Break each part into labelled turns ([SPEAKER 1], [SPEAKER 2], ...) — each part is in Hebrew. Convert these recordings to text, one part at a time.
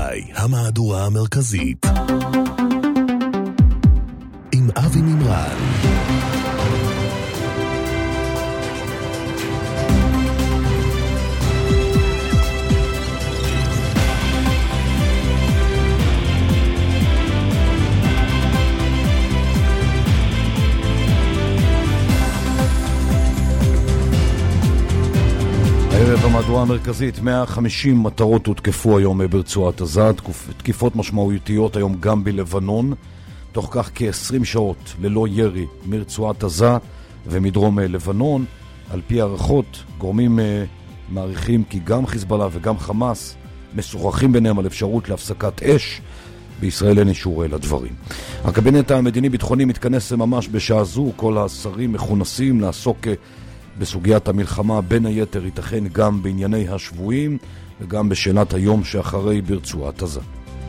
[SPEAKER 1] גלגלי, המהדורה המרכזית. עם אבי מימרן. במהדורה המרכזית 150 מטרות הותקפו היום ברצועת עזה, תקיפות משמעותיות היום גם בלבנון, תוך כך כ-20 שעות ללא ירי מרצועת עזה ומדרום לבנון. על פי הערכות, גורמים מעריכים כי גם חיזבאללה וגם חמאס משוחחים ביניהם על אפשרות להפסקת אש. בישראל אין אישור לדברים. הקבינט המדיני-ביטחוני מתכנס ממש בשעה זו, כל השרים מכונסים לעסוק בסוגיית המלחמה, בין היתר ייתכן גם בענייני השבויים וגם בשאלת היום שאחרי ברצועת עזה.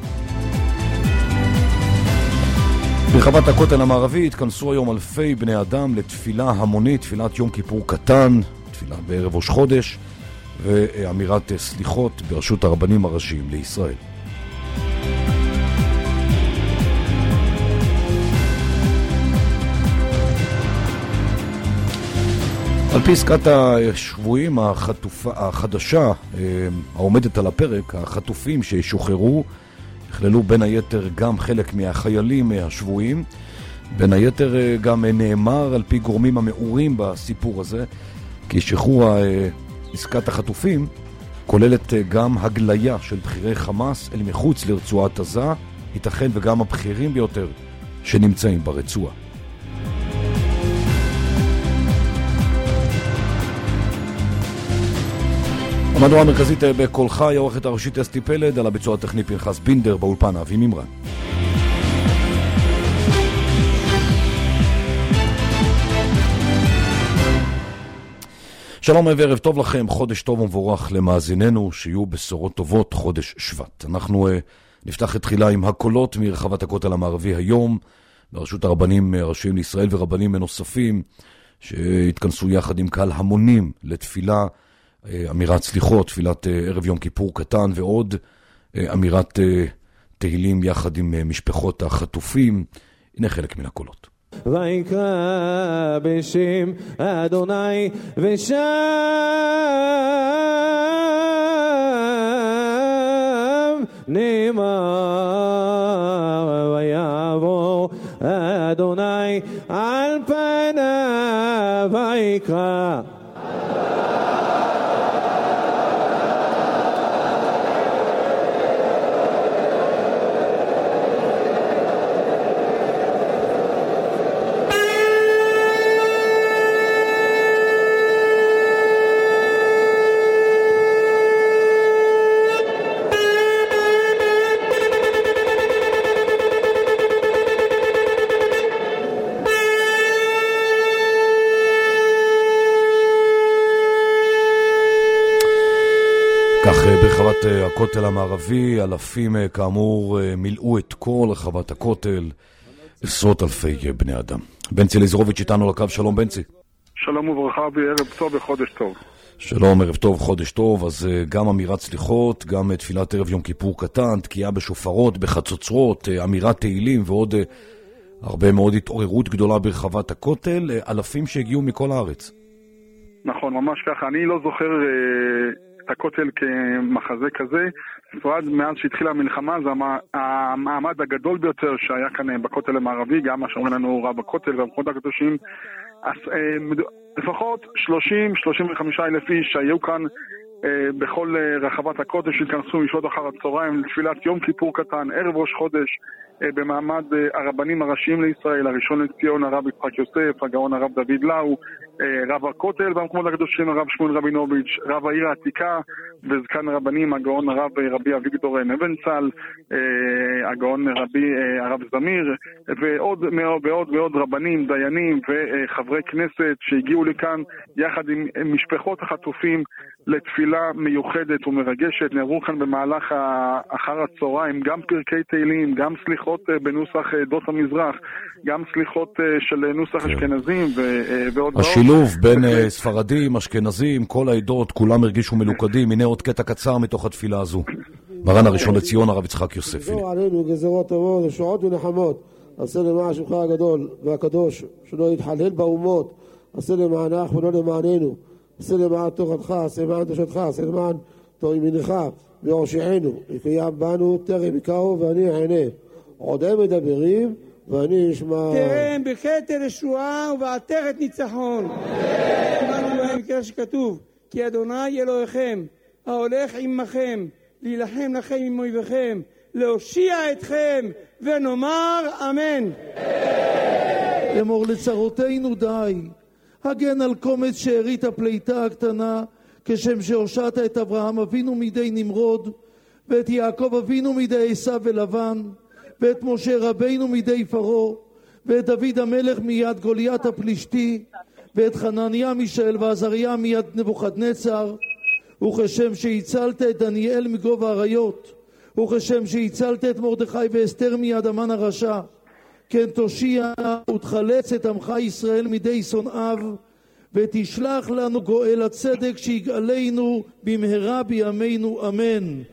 [SPEAKER 1] ברחבת הכותל המערבי התכנסו היום אלפי בני אדם לתפילה המונית, תפילת יום כיפור קטן, תפילה בערב ראש חודש ואמירת סליחות ברשות הרבנים הראשיים לישראל. על פי עסקת השבויים החדשה העומדת על הפרק, החטופים שישוחררו יכללו בין היתר גם חלק מהחיילים השבויים. בין היתר גם נאמר על פי גורמים המעורים בסיפור הזה כי שחרור עסקת החטופים כוללת גם הגליה של בכירי חמאס אל מחוץ לרצועת עזה, ייתכן וגם הבכירים ביותר שנמצאים ברצועה. המהדורה המרכזית בקולך, העורכת הראשית אסתי פלד, על הביצוע הטכני פנחס בינדר, באולפן אבי מימרן. שלום וערב טוב לכם, חודש טוב ומבורך למאזיננו, שיהיו בשורות טובות חודש שבט. אנחנו נפתח את תחילה עם הקולות מרחבת הכותל המערבי היום, ברשות הרבנים הראשיים לישראל ורבנים נוספים, שהתכנסו יחד עם קהל המונים לתפילה, אמירת סליחות, תפילת ערב יום כיפור קטן ועוד אמירת תהילים יחד עם משפחות החטופים. הנה חלק מן הקולות.
[SPEAKER 2] ויקרא בשם אדוני ושם נאמר ויעבור אדוני על פניו ויקרא ברחבת הכותל המערבי, אלפים כאמור מילאו את כל רחבת הכותל, עשרות אלפי בני אדם. בנצי ליזרוביץ' איתנו לקו, שלום בנצי.
[SPEAKER 3] שלום וברכה וערב טוב וחודש טוב.
[SPEAKER 2] שלום, ערב טוב, חודש טוב. אז גם אמירת סליחות, גם תפילת ערב יום כיפור קטן, תקיעה בשופרות, בחצוצרות, אמירת תהילים ועוד הרבה מאוד התעוררות גדולה ברחבת הכותל, אלפים שהגיעו מכל הארץ.
[SPEAKER 3] נכון, ממש ככה. אני לא זוכר את הכותל כמחזה כזה. ספרד, מאז שהתחילה המלחמה, זה המעמד הגדול ביותר שהיה כאן בכותל המערבי, גם מה שאומרים לנו רב הכותל והמקומות הקדושים. לפחות 30-35 אלף איש שהיו כאן בכל רחבת הכותל, שהתכנסו משעות אחר הצהריים לתפילת יום כיפור קטן, ערב ראש חודש, במעמד הרבנים הראשיים לישראל, הראשון לציון הרב יצחק יוסף, הגאון הרב דוד לאו, רב הכותל והמקומות הקדושים הרב שמואל רבינוביץ', רב העיר העתיקה וזקן הרבנים הגאון הרב רבי אביגדור נבנצל, הגאון הרב זמיר ועוד רבנים, דיינים וחברי כנסת שהגיעו לכאן יחד עם משפחות החטופים לתפילה מיוחדת ומרגשת. נערו כאן במהלך אחר הצהריים גם פרקי תהילים, גם סליחות בנוסח דות המזרח, גם סליחות של נוסח אשכנזים ועוד
[SPEAKER 2] השילוב בין ספרדים, אשכנזים, כל העדות, כולם הרגישו מלוכדים. הנה עוד קטע קצר מתוך התפילה הזו.
[SPEAKER 1] מרן הראשון לציון הרב יצחק יוספי.
[SPEAKER 4] גזור עלינו גזרות טובות ושועות ונחמות, עשה למען שמך הגדול והקדוש, שלא יתחלל באומות, עשה למענך ולא למעננו, עשה למען תורתך, עשה למען קדושתך, עשה למען תור ימינך והושיענו, יקיים בנו טרם יקראו ואני אענה, עוד הם מדברים ואני אשמע.
[SPEAKER 5] תרם בכתר ישועה ובעטרת ניצחון. אמרנו להם ככה שכתוב, כי אדוני אלוהיכם ההולך עמכם להילחם לכם עם אויביכם, להושיע אתכם, ונאמר אמן.
[SPEAKER 6] אמור לצרותינו די, הגן על קומץ שארית הפליטה הקטנה, כשם שהושעת את אברהם אבינו מידי נמרוד, ואת יעקב אבינו מידי עשיו ולבן, ואת משה רבינו מידי פרעה, ואת דוד המלך מיד גוליית הפלישתי, ואת חנניה מישאל ועזריה מיד נבוכדנצר, וכשם שהצלת את דניאל מגוב האריות, וכשם שהצלת את מרדכי ואסתר מיד המן הרשע, כן תושיע ותחלץ את עמך ישראל מידי שונאיו, ותשלח לנו גואל הצדק שיגאלנו במהרה בימינו אמן.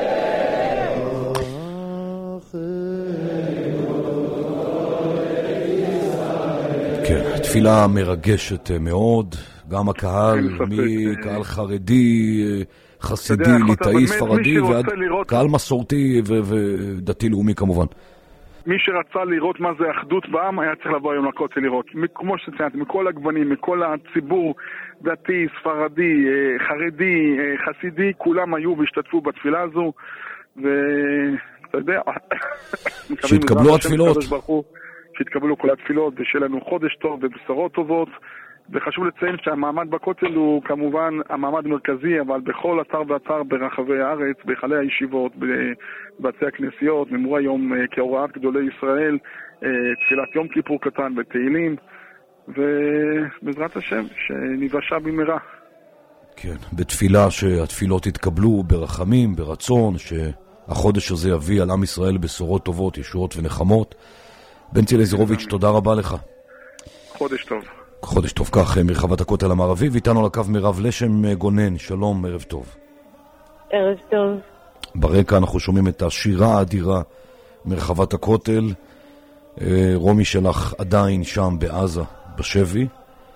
[SPEAKER 1] כן, תפילה מרגשת מאוד, גם הקהל, מקהל חרדי, חסידי, ליטאי, ספרדי, ועד קהל מסורתי ודתי-לאומי כמובן.
[SPEAKER 3] מי שרצה לראות מה זה אחדות בעם היה צריך לבוא היום לכותל לראות. כמו שציינתי, מכל הגוונים, מכל הציבור, דתי, ספרדי, חרדי, חסידי, כולם היו והשתתפו בתפילה הזו, ואתה יודע,
[SPEAKER 1] שהתקבלו התפילות.
[SPEAKER 3] שהתקבלו כל התפילות, ושיהיה לנו חודש טוב ובשורות טובות. וחשוב לציין שהמעמד בכותל הוא כמובן המעמד המרכזי, אבל בכל אתר ואתר ברחבי הארץ, בהיכלי הישיבות, בבתי הכנסיות, נאמרו היום כהוראת גדולי ישראל, תפילת יום כיפור קטן בתהילים, ובעזרת השם שניוושע במהרה.
[SPEAKER 1] כן, בתפילה שהתפילות יתקבלו ברחמים, ברצון, שהחודש הזה יביא על עם ישראל בשורות טובות, ישועות ונחמות. בנצי אליעזרוביץ', תודה רבה לך.
[SPEAKER 3] חודש טוב.
[SPEAKER 1] חודש טוב. כך, מרחבת הכותל המערבי, ואיתנו על הקו מירב לשם גונן. שלום, ערב טוב.
[SPEAKER 7] ערב טוב.
[SPEAKER 1] ברקע אנחנו שומעים את השירה האדירה מרחבת הכותל. רומי שלך עדיין שם בעזה, בשבי.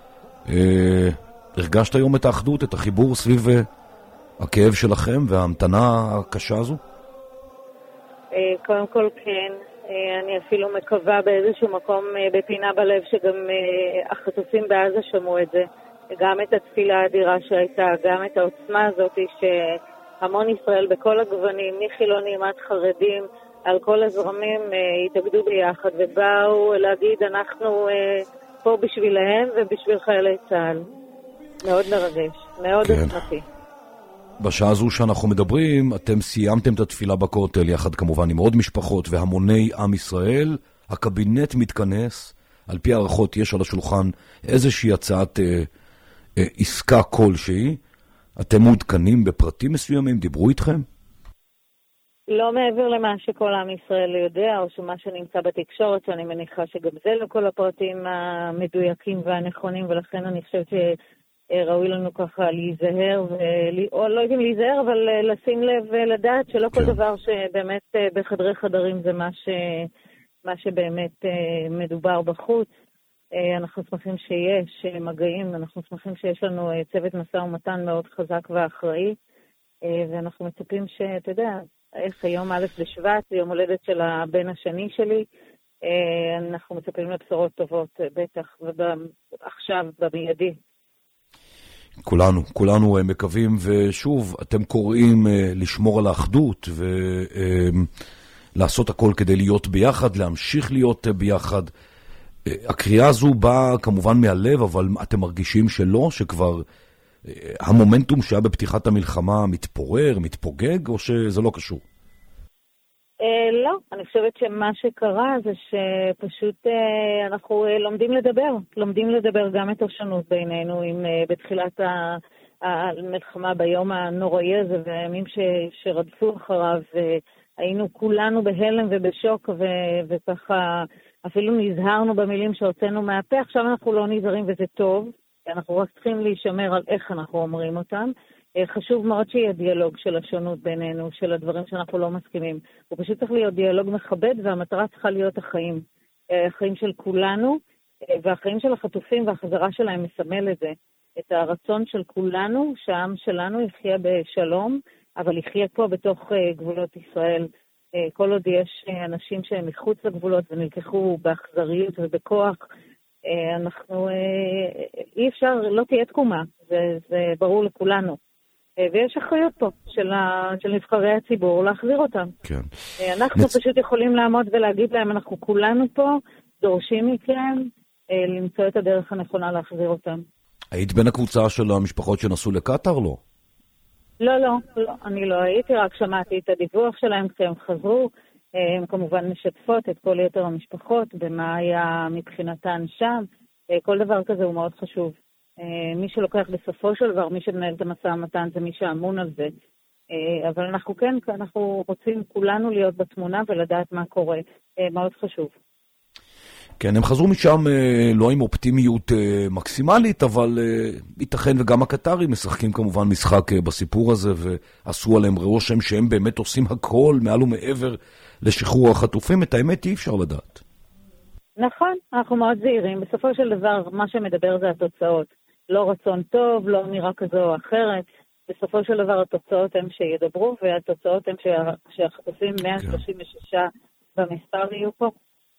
[SPEAKER 1] הרגשת היום את האחדות, את החיבור סביב הכאב שלכם וההמתנה הקשה הזו?
[SPEAKER 7] קודם כל כן. אני אפילו מקווה באיזשהו מקום בפינה בלב שגם החטופים בעזה שמעו את זה. גם את התפילה האדירה שהייתה, גם את העוצמה הזאת שהמון ישראל בכל הגוונים, מחילונים עד חרדים, על כל הזרמים התאגדו ביחד ובאו להגיד אנחנו פה בשבילהם ובשביל חיילי צה"ל. מאוד מרגש, מאוד עוצמתי.
[SPEAKER 1] בשעה הזו שאנחנו מדברים, אתם סיימתם את התפילה בכותל, יחד כמובן עם עוד משפחות והמוני עם ישראל. הקבינט מתכנס, על פי הערכות יש על השולחן איזושהי הצעת עסקה כלשהי. אתם מעודכנים בפרטים מסוימים, דיברו איתכם?
[SPEAKER 7] לא מעבר למה שכל עם ישראל יודע, או שמה שנמצא בתקשורת, שאני מניחה שגם זה לא כל הפרטים המדויקים והנכונים, ולכן אני חושבת ראוי לנו ככה להיזהר, או לא יודעים להיזהר, אבל לשים לב ולדעת שלא כל דבר שבאמת בחדרי חדרים זה מה שבאמת מדובר בחוץ. אנחנו שמחים שיש מגעים, אנחנו שמחים שיש לנו צוות משא ומתן מאוד חזק ואחראי, ואנחנו מצפים שאתה יודע, איך היום א' בשבט, יום הולדת של הבן השני שלי, אנחנו מצפים לבשורות טובות, בטח, ועכשיו במיידי.
[SPEAKER 1] כולנו מקווים, ושוב, אתם קוראים לשמור על האחדות ולעשות הכל כדי להיות ביחד, להמשיך להיות ביחד. הקריאה הזו באה כמובן מהלב, אבל אתם מרגישים שלא, שכבר המומנטום שהיה בפתיחת המלחמה מתפורר, מתפוגג, או שזה לא קשור?
[SPEAKER 7] לא, אני חושבת שמה שקרה זה שפשוט אנחנו לומדים לדבר גם את השונות בינינו, אם בתחילת המלחמה ביום הנוראי הזה והימים שרדפו אחריו, היינו כולנו בהלם ובשוק וככה אפילו נזהרנו במילים שהוצאנו מהפה. עכשיו אנחנו לא נזהרים וזה טוב, אנחנו רק צריכים להישמר על איך אנחנו אומרים אותם, חשוב מאוד שיהיה דיאלוג של השונות בינינו, של הדברים שאנחנו לא מסכימים. הוא פשוט צריך להיות דיאלוג מכבד, והמטרה צריכה להיות החיים. החיים של כולנו, והחיים של החטופים והחזרה שלהם מסמל את זה. את הרצון של כולנו, שהעם שלנו יחיה בשלום, אבל יחיה פה בתוך גבולות ישראל. כל עוד יש אנשים שהם מחוץ לגבולות ונלקחו באכזריות ובכוח, אנחנו, אי אפשר, לא תהיה תקומה, זה ברור לכולנו. ויש אחריות פה של נבחרי הציבור להחזיר אותם.
[SPEAKER 1] כן.
[SPEAKER 7] אנחנו פשוט יכולים לעמוד ולהגיד להם, אנחנו כולנו פה דורשים מכם למצוא את הדרך הנכונה להחזיר אותם.
[SPEAKER 1] היית בין הקבוצה של המשפחות שנסעו לקטר, לא?
[SPEAKER 7] לא, אני לא הייתי, רק שמעתי את הדיווח שלהם כשהם חזרו. הם כמובן משתפות את כל יתר המשפחות במה היה מבחינתן שם. כל דבר כזה הוא מאוד חשוב. מי שלוקח בסופו של דבר, מי שמנהל את המשא ומתן זה מי שאמון על זה. אבל אנחנו רוצים כולנו להיות בתמונה ולדעת מה קורה. מאוד חשוב.
[SPEAKER 1] כן, הם חזרו משם לא עם אופטימיות מקסימלית, אבל ייתכן וגם הקטרים משחקים כמובן משחק בסיפור הזה, ועשו עליהם רושם שהם באמת עושים הכל מעל ומעבר לשחרור החטופים. את האמת אי אפשר לדעת. נכון,
[SPEAKER 7] אנחנו מאוד זהירים. בסופו של דבר מה שמדבר זה התוצאות. לא רצון טוב, לא אמירה כזו או אחרת. בסופו של דבר התוצאות הם שידברו, והתוצאות הם שהחטופים 136 במספר יהיו פה.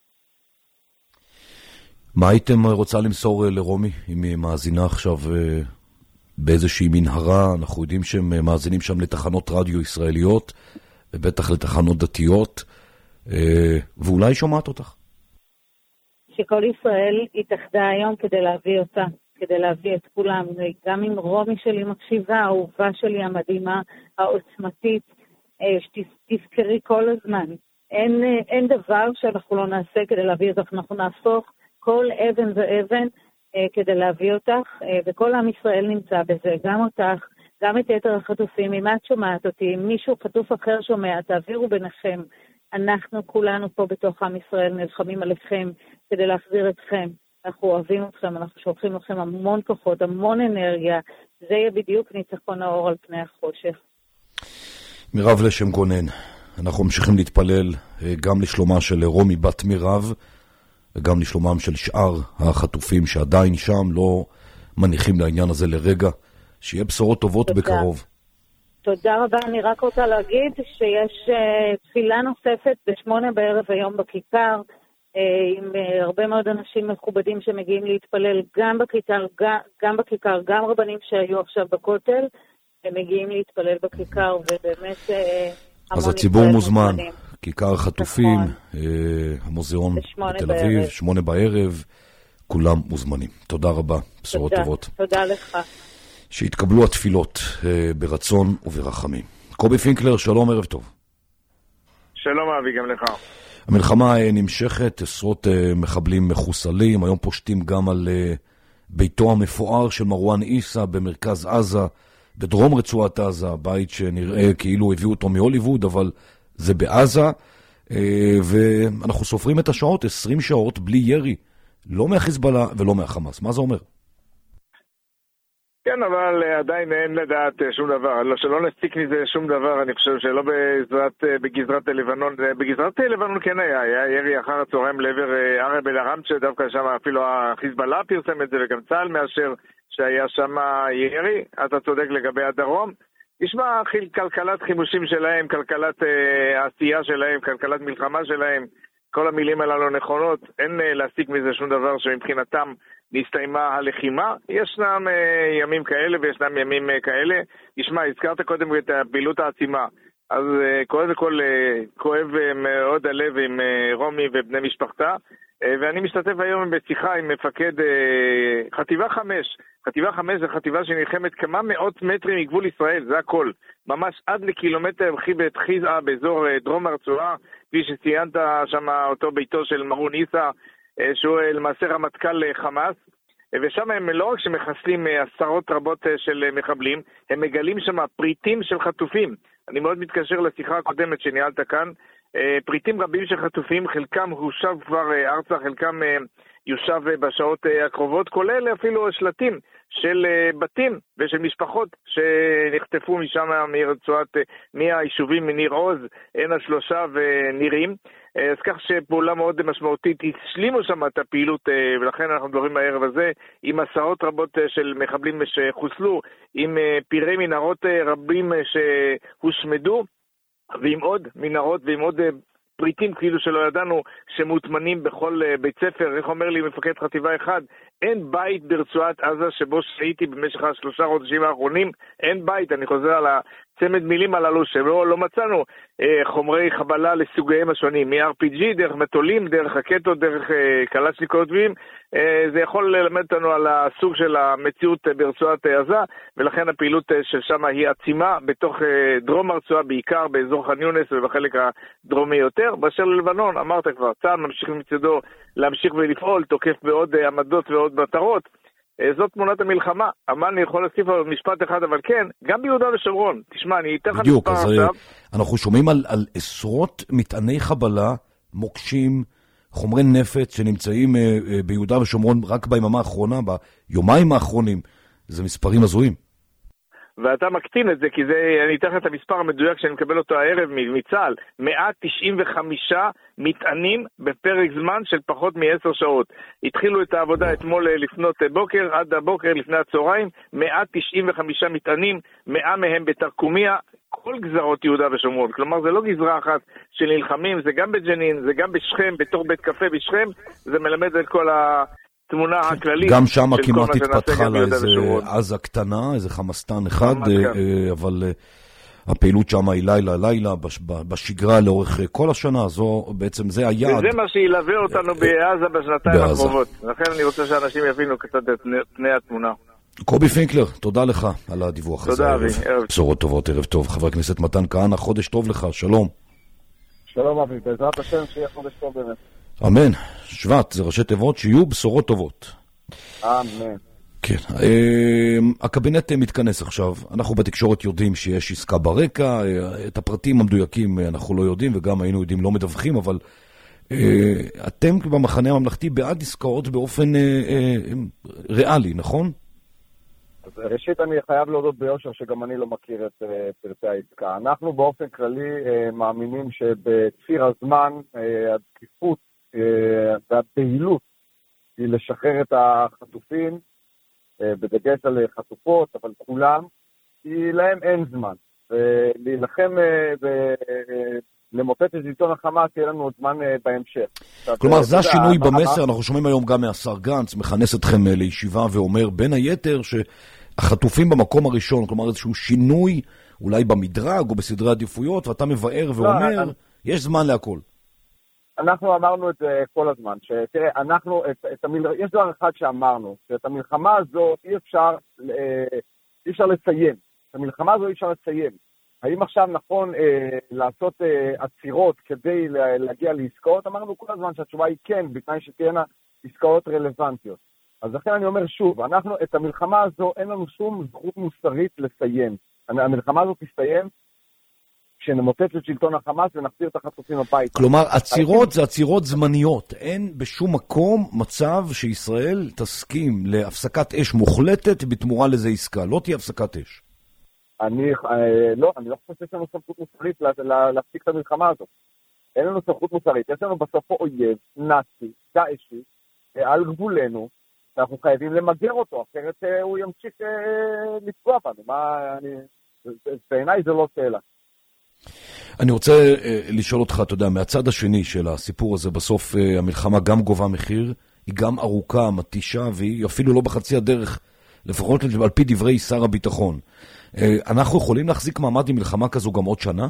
[SPEAKER 1] מה הייתם רוצה למסור לרומי, אם היא מאזינה עכשיו באיזושהי מנהרה? אנחנו יודעים שהם מאזינים שם לתחנות רדיו ישראליות, ובטח לתחנות דתיות, ואולי שומעת אותך.
[SPEAKER 7] שכל ישראל התאחדה היום כדי להביא אותה, כדי להביא את כולם, גם אם רומי שלי מקשיבה, האהובה שלי המדהימה, העוצמתית, שתזכרי כל הזמן. אין דבר שאנחנו לא נעשה כדי להביא אותך, אנחנו נהפוך כל אבן ואבן כדי להביא אותך, וכל עם ישראל נמצא בזה, גם אותך, גם את יתר החטופים. אם את שומעת אותי, אם מישהו חטוף אחר שומע, תעבירו ביניכם. אנחנו כולנו פה בתוך עם ישראל נלחמים עליכם כדי להחזיר אתכם. אנחנו אוהבים אתכם, אנחנו שולחים לכם המון כוחות, המון אנרגיה. זה יהיה בדיוק ניצחון האור על פני החושך.
[SPEAKER 1] מירב לשם גונן, אנחנו ממשיכים להתפלל גם לשלומה של רומי בת מירב, וגם לשלומם של שאר החטופים שעדיין שם, לא מניחים לעניין הזה לרגע. שיהיה בשורות טובות בקרוב.
[SPEAKER 7] תודה רבה. אני רק רוצה להגיד שיש תפילה נוספת ב8 בערב היום בכיכר, עם הרבה מאוד אנשים מכובדים שמגיעים להתפלל גם בכיכר, גם רבנים שהיו עכשיו בכותל, הם מגיעים להתפלל בכיכר, ובאמת
[SPEAKER 1] אז הציבור מוזמן. כיכר החטופים, המוזיאון בתל אביב, 8 בערב, כולם מוזמנים. תודה רבה, בשורות טובות.
[SPEAKER 7] תודה לך.
[SPEAKER 1] שהתקבלו התפילות ברצון וברחמים. קובי פינקלר, שלום, ערב טוב.
[SPEAKER 8] שלום אבי, גם לך.
[SPEAKER 1] המלחמה נמשכת, עשרות מחבלים מחוסלים, היום פושטים גם על ביתו המפואר של מרואן עיסא במרכז עזה, בדרום רצועת עזה, בית שנראה כאילו הביאו אותו מהוליווד, אבל זה בעזה, ואנחנו סופרים את השעות, 20 שעות בלי ירי, לא מהחיזבאללה ולא מהחמאס. מה זה אומר?
[SPEAKER 8] כן, אבל עדיין אין לדעת שום דבר, שלא נסיק מזה שום דבר. אני חושב שלא בגזרת לבנון, בגזרת לבנון כן היה ירי אחר הצהריים לעבר ערב אל-ערם, שדווקא שם אפילו החיזבאללה פרסם את זה, וגם צה"ל מאשר שהיה שם ירי. אתה צודק לגבי הדרום. ישמע, כלכלת חימושים שלהם, כלכלת העשייה שלהם, כלכלת מלחמה שלהם, כל המילים הללו נכונות. אין להסיק מזה שום דבר שמבחינתם נסתיימה הלחימה. ישנם ימים כאלה וישנם ימים כאלה. ישמע, הזכרת קודם את הפעילות העצימה. אז קודם כל כואב מאוד הלב עם רומי ובני משפחתה. ואני משתתף היום בשיחה עם מפקד חטיבה 5. חטיבה 5 זה חטיבה שנלחמת כמה מאות מטרים מגבול ישראל, זה הכל. ממש עד לקילומטר בית חיזעה באזור דרום הרצועה, כפי שציינת שם אותו ביתו של מרואן עיסא, שהוא למעשה רמטכ"ל חמאס. ושם הם לא רק שמחסלים עשרות רבות של מחבלים, הם מגלים שם פריטים של חטופים. אני מאוד מתקשר לשיחה הקודמת שניהלת כאן. פריטים רבים של חטופים, חלקם הושב כבר ארצה, חלקם יושב בשעות הקרובות, כולל אפילו שלטים של בתים ושל משפחות שנחטפו משם מהיישובים מניר עוז, עין השלושה ונירים. אז כך שפעולה מאוד משמעותית השלימו שם את הפעילות, ולכן אנחנו מדברים הערב הזה עם עשרות רבות של מחבלים שחוסלו, עם פירי מנהרות רבים שהושמדו, ועם עוד מנהרות ועם עוד פריטים כאילו שלא ידענו שמוטמנים בכל בית ספר. איך אומר לי מפקד חטיבה אחד, אין בית ברצועת עזה שבו שהייתי במשך 3 חודשים האחרונים, אין בית, אני חוזר על הצמד מילים הללו שלא מצאנו חומרי חבלה לסוגיהם השונים, מ-RPG, דרך מטולים, דרך רקטות, דרך קלצ'ניקובים. זה יכול ללמד אותנו על הסוג של המציאות ברצועת עזה, ולכן הפעילות של שם היא עצימה בתוך דרום הרצועה, בעיקר באזור ח'אן יונס ובחלק הדרומי יותר. באשר ללבנון, אמרת כבר, צה"ל ממשיך מצדו להמשיך ולפעול, תוקף בעוד עמדות ועוד מטרות. זאת תמונת המלחמה. אבל אני יכול להוסיף על משפט אחד, אבל כן, גם ביהודה ושומרון. תשמע, אני אתן לך
[SPEAKER 2] בדיוק,
[SPEAKER 8] מספר
[SPEAKER 2] אז
[SPEAKER 8] עכשיו.
[SPEAKER 2] אנחנו שומעים על עשרות מטעני חבלה, מוקשים, חומרי נפץ שנמצאים ביהודה ושומרון רק ביממה האחרונה, ביומיים האחרונים. זה מספרים הזויים.
[SPEAKER 8] ואתה מקטין את זה, כי זה, אני אתן לך את המספר המדויק שאני מקבל אותו הערב מצה"ל, 195 מטענים בפרק זמן של פחות מ10 שעות. התחילו את העבודה אתמול לפנות בוקר, עד הבוקר לפני הצהריים, 195 מטענים, 100 מהם בתרקומיה, כל גזרות יהודה ושומרון. כלומר, זה לא גזרה אחת של נלחמים, זה גם בג'נין, זה גם בשכם, בתוך בית קפה בשכם, זה מלמד את כל התמונה הכללית.
[SPEAKER 2] גם שם כמעט התפתחה לה איזה עזה קטנה, איזה חמאסטן אחד, אבל הפעילות שם היא לילה, בשגרה לאורך כל השנה, זו בעצם זה היעד.
[SPEAKER 8] וזה מה שילווה אותנו בעזה בשנתיים הקרובות. לכן אני רוצה שאנשים יבינו קצת את פני התמונה.
[SPEAKER 2] קובי פינקלר, תודה לך על הדיווח הזה.
[SPEAKER 8] תודה אבי, ערב.
[SPEAKER 2] בשורות טובות, ערב טוב. חבר הכנסת מתן כהנא, חודש טוב לך, שלום.
[SPEAKER 9] שלום אבי, בעזרת השם שיהיה חודש טוב באמת.
[SPEAKER 2] אמן. שבט, זה ראשי תיבות שיהיו בשורות טובות.
[SPEAKER 9] אמן.
[SPEAKER 2] כן. הקבינט מתכנס עכשיו. אנחנו בתקשורת יודעים שיש עסקה ברקע, את הפרטים המדויקים אנחנו לא יודעים, וגם היינו יודעים לא מדווחים, אבל אתם במחנה הממלכתי בעד עסקאות באופן ריאלי, נכון?
[SPEAKER 9] אז ראשית אני חייב להודות ביושר שגם אני לא מכיר את פרטי העסקה. אנחנו באופן כללי מאמינים שבציר הזמן הדחיפות והפעילות היא לשחרר את החטופים, בדגש על חטופות, אבל כולם, כי להם אין זמן. ולהילחם למוטט את שלטון החמאס יהיה לנו עוד זמן בהמשך.
[SPEAKER 2] כלומר, זה השינוי במסר, אנחנו שומעים היום גם מהשר גנץ, מכנס אתכם לישיבה ואומר בין היתר שהחטופים במקום הראשון, כלומר איזשהו שינוי אולי במדרג או בסדרי עדיפויות, ואתה מבאר ואומר, יש זמן להכל.
[SPEAKER 9] אנחנו אמרנו את זה כל הזמן, שתראה, יש דבר אחד שאמרנו, שאת המלחמה הזו אי אפשר לסיים. את המלחמה הזו אי אפשר לסיים. האם עכשיו נכון לעשות עצירות כדי להגיע לעסקאות? אמרנו כל הזמן שהתשובה היא כן, בתנאי שתהיינה עסקאות רלוונטיות. אז לכן אני אומר שוב, אנחנו את המלחמה הזו אין לנו שום זכות מוסרית לסיים. המלחמה הזו תסתיים כשנמוטט את שלטון החמאס ונחזיר את החטופים הביתה.
[SPEAKER 2] כלומר, עצירות זה עצירות זמניות. אין בשום מקום מצב שישראל תסכים להפסקת אש מוחלטת בתמורה לזה עסקה. לא תהיה הפסקת אש.
[SPEAKER 9] אני לא חושב שיש לנו סמכות מוסרית להפסיק את המלחמה הזאת. אין לנו סמכות מוסרית. יש לנו בסופו אויב, נאצי, דאעשי, על גבולנו, שאנחנו חייבים למגר אותו, אחרת הוא ימשיך לפגוע בנו. בעיניי זה לא שאלה.
[SPEAKER 2] אני רוצה לשאול אותך, אתה יודע, מהצד השני של הסיפור הזה, בסוף המלחמה גם גובה מחיר, היא גם ארוכה, מתישה, והיא אפילו לא בחצי הדרך, לפחות על פי דברי שר הביטחון. אנחנו יכולים להחזיק מעמד עם מלחמה כזו גם עוד שנה?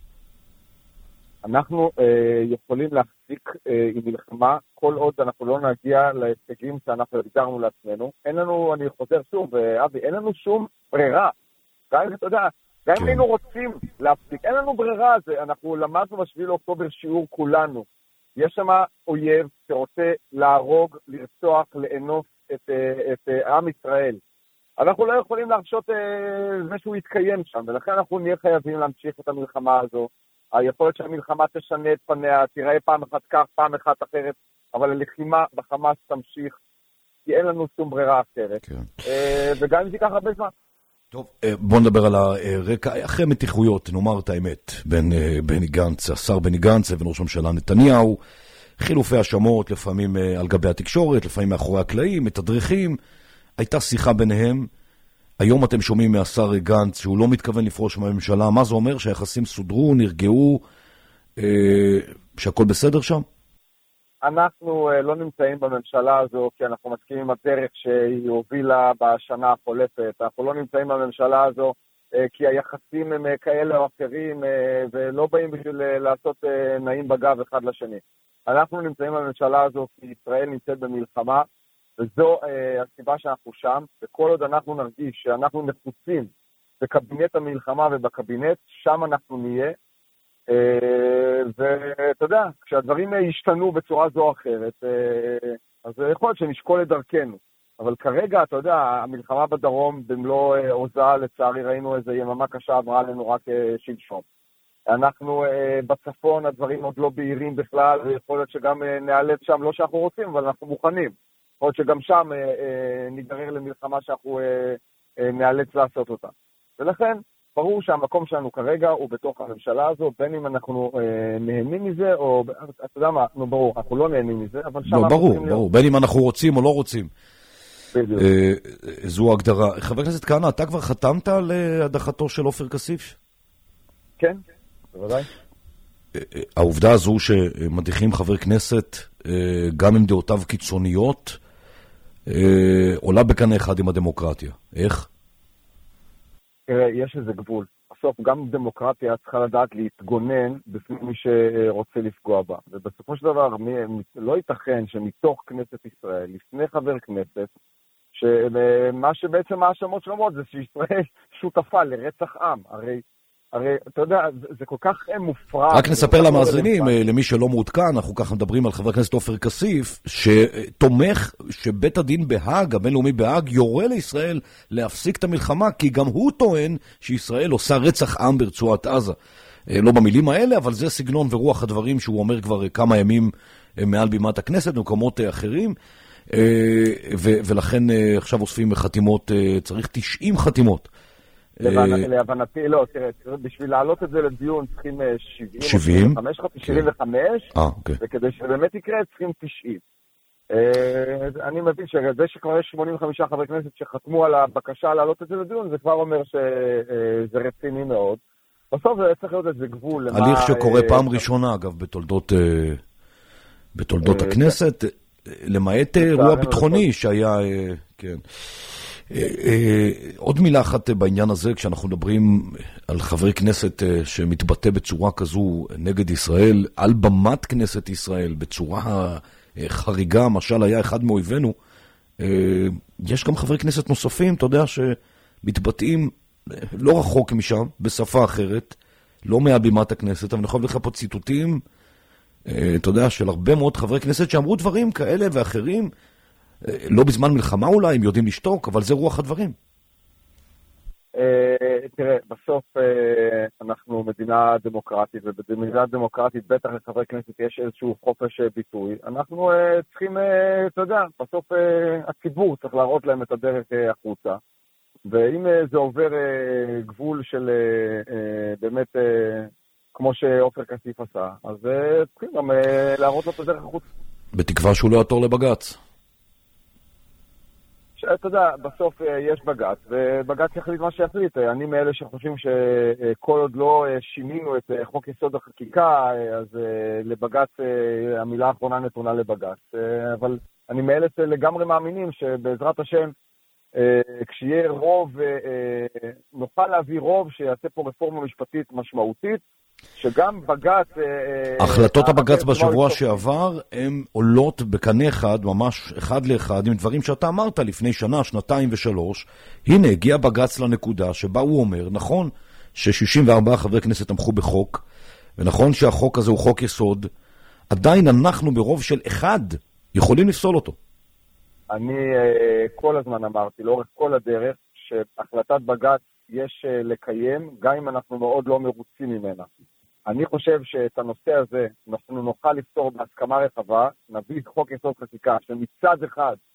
[SPEAKER 9] אנחנו יכולים להחזיק עם מלחמה כל עוד אנחנו לא נגיע להישגים שאנחנו הגדרנו לעצמנו. אין לנו, אני חוזר שוב, אבי, אין לנו שום ברירה. גם אתה יודע, גם אם היינו רוצים להפסיק, אין לנו ברירה. אנחנו למדנו ב7 לאוקטובר שיעור כולנו. יש שם אויב שרוצה להרוג, לרצוח, לאנוס את עם ישראל. אנחנו לא יכולים להרשות זה שהוא יתקיים שם, ולכן אנחנו נהיה חייבים להמשיך את המלחמה הזו. היכולת שהמלחמה תשנה את פניה, תראה פעם אחת כך, פעם אחת אחרת, אבל הלחימה בחמאס תמשיך. כי אין לנו שום ברירה אחרת. וגם אם זה ייקח הרבה זמן.
[SPEAKER 1] טוב, בוא נדבר על הרקע, אחרי מתיחויות, נאמר את האמת, בין בני גנץ, השר בני גנץ לבין ראש הממשלה נתניהו, חילופי האשמות, לפעמים על גבי התקשורת, לפעמים מאחורי הקלעים, מתדרכים, הייתה שיחה ביניהם, היום אתם שומעים מהשר גנץ שהוא לא מתכוון לפרוש מהממשלה, מה זה אומר? שהיחסים סודרו, נרגעו, שהכל בסדר שם?
[SPEAKER 9] אנחנו לא נמצאים בממשלה הזו כי אנחנו מסכימים עם הדרך שהיא הובילה בשנה החולפת. אנחנו לא נמצאים בממשלה הזו כי היחסים הם כאלה או אחרים ולא באים בשביל לעשות נעים בגב אחד לשני. אנחנו נמצאים בממשלה הזו כי ישראל נמצאת במלחמה, וזו הסיבה שאנחנו שם, וכל עוד אנחנו נרגיש שאנחנו נחוצים בקבינט המלחמה ובקבינט, שם אנחנו נהיה. ואתה יודע, כשהדברים ישתנו בצורה זו או אחרת, אז יכול להיות שנשקול את דרכנו. אבל כרגע, אתה יודע, המלחמה בדרום במלוא עוזה, לצערי ראינו איזו יממה קשה עברה עלינו רק שלשום. אנחנו בצפון, הדברים עוד לא בהירים בכלל, ויכול להיות שגם נעלב שם, לא שאנחנו רוצים, אבל אנחנו מוכנים. יכול להיות שגם שם ניגרר למלחמה שאנחנו נאלץ לעשות אותה. ולכן, ברור שהמקום שלנו כרגע הוא בתוך הממשלה הזו, בין אם אנחנו נהנים מזה, או, אתה יודע מה, ברור, אנחנו לא נהנים מזה, אבל שם...
[SPEAKER 1] לא, ברור, בין אם אנחנו רוצים או לא רוצים.
[SPEAKER 9] בדיוק.
[SPEAKER 1] זו הגדרה. חבר הכנסת כהנא, אתה כבר חתמת על הדחתו של עופר כסיף?
[SPEAKER 9] כן, בוודאי.
[SPEAKER 1] העובדה הזו שמדיחים חבר כנסת, גם עם דעותיו קיצוניות, עולה בקנה אחד עם הדמוקרטיה. איך?
[SPEAKER 9] תראה, יש איזה גבול. בסוף גם דמוקרטיה צריכה לדעת להתגונן בפני מי שרוצה לפגוע בה. ובסופו של דבר, לא ייתכן שמתוך כנסת ישראל, לפני חבר כנסת, שמה שבעצם האשמות שלומות זה שישראל שותפה לרצח עם. הרי, אתה יודע, זה כל כך מופרע.
[SPEAKER 1] רק נספר למאזינים, למי שלא מעודכן, אנחנו ככה מדברים על חבר הכנסת עופר כסיף, שתומך שבית הדין בהאג, הבינלאומי בהאג, יורה לישראל להפסיק את המלחמה, כי גם הוא טוען שישראל עושה רצח עם ברצועת עזה. לא במילים האלה, אבל זה סגנון ורוח הדברים שהוא אומר כבר כמה ימים מעל בימת הכנסת, במקומות אחרים, ולכן עכשיו אוספים חתימות, צריך 90 חתימות.
[SPEAKER 9] להבנתי, לא, תראה, בשביל להעלות את זה לדיון צריכים 70, 75, וכדי שבאמת יקרה צריכים 90. אני מבין שזה שכבר יש 85 חברי כנסת שחתמו על הבקשה להעלות את זה לדיון, זה כבר אומר שזה רציני מאוד. בסוף זה צריך להיות איזה גבול.
[SPEAKER 1] הליך שקורה פעם ראשונה, אגב, בתולדות הכנסת, למעט אירוע ביטחוני שהיה, כן. עוד מילה אחת בעניין הזה, כשאנחנו מדברים על חברי כנסת שמתבטא בצורה כזו נגד ישראל, על במת כנסת ישראל, בצורה חריגה, משל היה אחד מאויבינו, יש גם חברי כנסת נוספים, אתה יודע, שמתבטאים לא רחוק משם, בשפה אחרת, לא מהבימת הכנסת, אבל אני יכול לך פה ציטוטים, אתה יודע, של הרבה מאוד חברי כנסת שאמרו דברים כאלה ואחרים, לא בזמן מלחמה אולי, הם יודעים לשתוק, אבל זה רוח הדברים.
[SPEAKER 9] תראה, בסוף אנחנו מדינה דמוקרטית, ובמדינה דמוקרטית בטח לחברי כנסת יש איזשהו חופש ביטוי. אנחנו צריכים, אתה יודע, בסוף הציבור צריך להראות להם את הדרך החוצה. ואם זה עובר גבול של באמת, כמו שעופר כסיף עשה, אז צריכים גם להראות לו את הדרך החוצה. בתקווה
[SPEAKER 1] שהוא לא יעתור לבג"ץ.
[SPEAKER 9] אתה יודע, בסוף יש בג"ץ, ובג"ץ יחליט מה שיחליט. אני מאלה שחושבים שכל עוד לא שינינו את חוק יסוד החקיקה, אז לבג"ץ, המילה האחרונה נתונה לבג"ץ. אבל אני מאלה שלגמרי מאמינים שבעזרת השם, כשיהיה רוב, נוכל להביא רוב שיעשה פה רפורמה משפטית משמעותית, שגם בג"ץ...
[SPEAKER 1] החלטות הבג"ץ בשבוע שעבר הן עולות בקנה אחד, ממש אחד לאחד, עם דברים שאתה אמרת לפני שנה, שנתיים ושלוש. הנה, הגיע בג"ץ לנקודה שבה הוא אומר, נכון ש64 חברי כנסת תמכו בחוק, ונכון שהחוק הזה הוא חוק יסוד, עדיין אנחנו ברוב של אחד יכולים לפסול אותו.
[SPEAKER 9] אני כל הזמן אמרתי, לאורך כל הדרך, שהחלטת בג"ץ יש לקיים, גם אם אנחנו מאוד לא מרוצים ממנה. אני חושב שאת הנושא הזה אנחנו נוכל לפתור בהסכמה רחבה, נביא חוק יסוד חקיקה שמצד אחד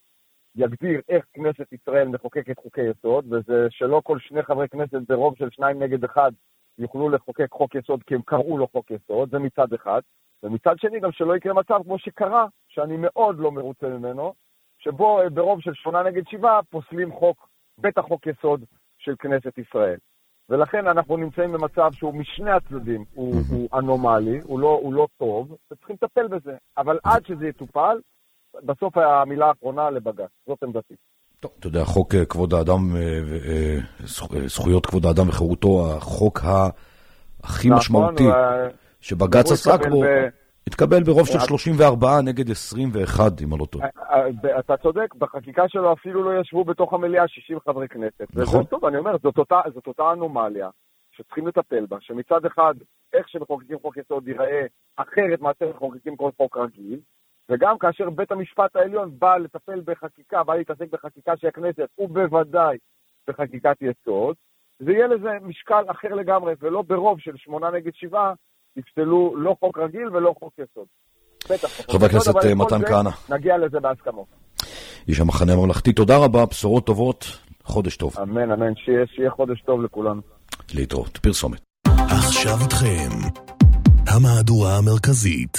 [SPEAKER 9] יגדיר איך כנסת ישראל מחוקקת חוקי יסוד, וזה שלא כל שני חברי כנסת ברוב של 2 נגד 1 יוכלו לחוקק חוק יסוד כי הם קראו לו חוק יסוד, זה מצד אחד. ומצד שני גם שלא יקרה מצב כמו שקרה, שאני מאוד לא מרוצה ממנו, שבו ברוב של 8 נגד 7 פוסלים חוק, בטח חוק יסוד של כנסת ישראל. ולכן אנחנו נמצאים במצב שהוא משני הצדדים, הוא אנומלי, הוא לא טוב, וצריכים לטפל בזה. אבל עד שזה יטופל, בסוף המילה האחרונה לבג"ץ. זאת עמדתי.
[SPEAKER 2] טוב, אתה יודע, חוק כבוד האדם, זכויות כבוד האדם וחירותו, החוק הכי משמעותי שבג"ץ עסק בו, התקבל ברוב של 34 נגד 21, אם אני לא טועה.
[SPEAKER 9] אתה צודק, בחקיקה שלו אפילו לא ישבו בתוך המליאה 60 חברי כנסת.
[SPEAKER 2] נכון.
[SPEAKER 9] טוב, אני אומר, זאת אותה אנומליה שצריכים לטפל בה, שמצד אחד, איך שמחוקקים חוק יסוד ייראה אחרת מאשר מחוקקים כל חוק רגיל, וגם כאשר בית המשפט העליון בא לטפל בחקיקה, בא להתעסק בחקיקה של הכנסת, ובוודאי בחקיקת יסוד, זה יהיה לזה משקל אחר לגמרי, ולא ברוב של 8 נגד 7, יפסלו לא חוק רגיל ולא חוק יסוד.
[SPEAKER 2] חבר הכנסת מתן כהנא.
[SPEAKER 9] נגיע לזה בהסכמות.
[SPEAKER 2] איש המחנה הממלכתי, תודה רבה, בשורות טובות, חודש טוב.
[SPEAKER 9] אמן, אמן, שיהיה חודש טוב לכולנו.
[SPEAKER 2] להתראות, פרסומת.
[SPEAKER 10] עכשיו איתכם, המהדורה המרכזית.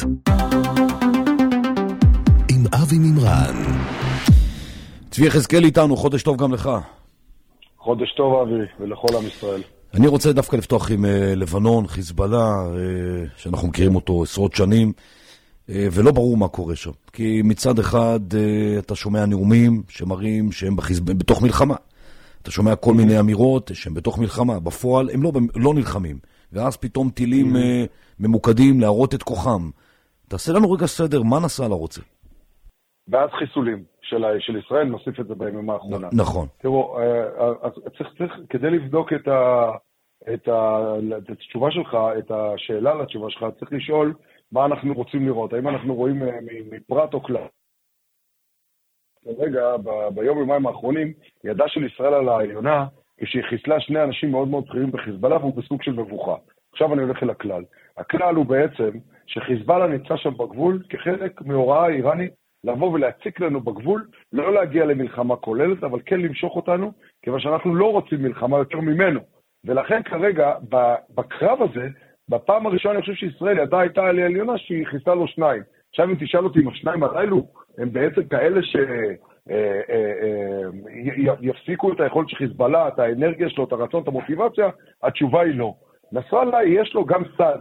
[SPEAKER 10] עם אבי מימרן.
[SPEAKER 2] צבי יחזקאל איתנו, חודש טוב גם לך.
[SPEAKER 11] חודש טוב אבי, ולכל עם ישראל.
[SPEAKER 2] אני רוצה דווקא לפתוח עם לבנון, חיזבאללה, שאנחנו מכירים אותו עשרות שנים, ולא ברור מה קורה שם. כי מצד אחד אתה שומע נאומים שמראים שהם בתוך מלחמה. אתה שומע כל מיני אמירות שהם בתוך מלחמה. בפועל הם לא נלחמים. ואז פתאום טילים ממוקדים להראות את כוחם. תעשה לנו רגע סדר, מה נסע לרוצה?
[SPEAKER 11] ואז חיסולים של ישראל, נוסיף את זה ביממה האחרונה.
[SPEAKER 2] נכון.
[SPEAKER 11] תראו, צריך כדי לבדוק את התשובה שלך, את השאלה לתשובה שלך, צריך לשאול מה אנחנו רוצים לראות. האם אנחנו רואים מפרט או כלל? רגע, ביום-יומיים האחרונים, ידה של ישראל על העליונה, כשהיא חיסלה 2 אנשים מאוד מאוד בכירים בחיזבאללה, והוא בסוג של מבוכה. עכשיו אני הולך אל הכלל. הכלל הוא בעצם שחיזבאללה נמצא שם בגבול כחלק מהוראה איראנית, לבוא ולהציק לנו בגבול, לא להגיע למלחמה כוללת, אבל כן למשוך אותנו, כיוון שאנחנו לא רוצים מלחמה יותר ממנו. ולכן כרגע, בקרב הזה, בפעם הראשונה אני חושב שישראל ידה הייתה על העליונה שהיא חיסלה לו 2. עכשיו אם תשאל אותי אם ה2 הללו, הם בעצם כאלה שיפסיקו את היכולת של חיזבאללה, את האנרגיה שלו, את הרצון, את המוטיבציה, התשובה היא לא. נסראללה יש לו גם צד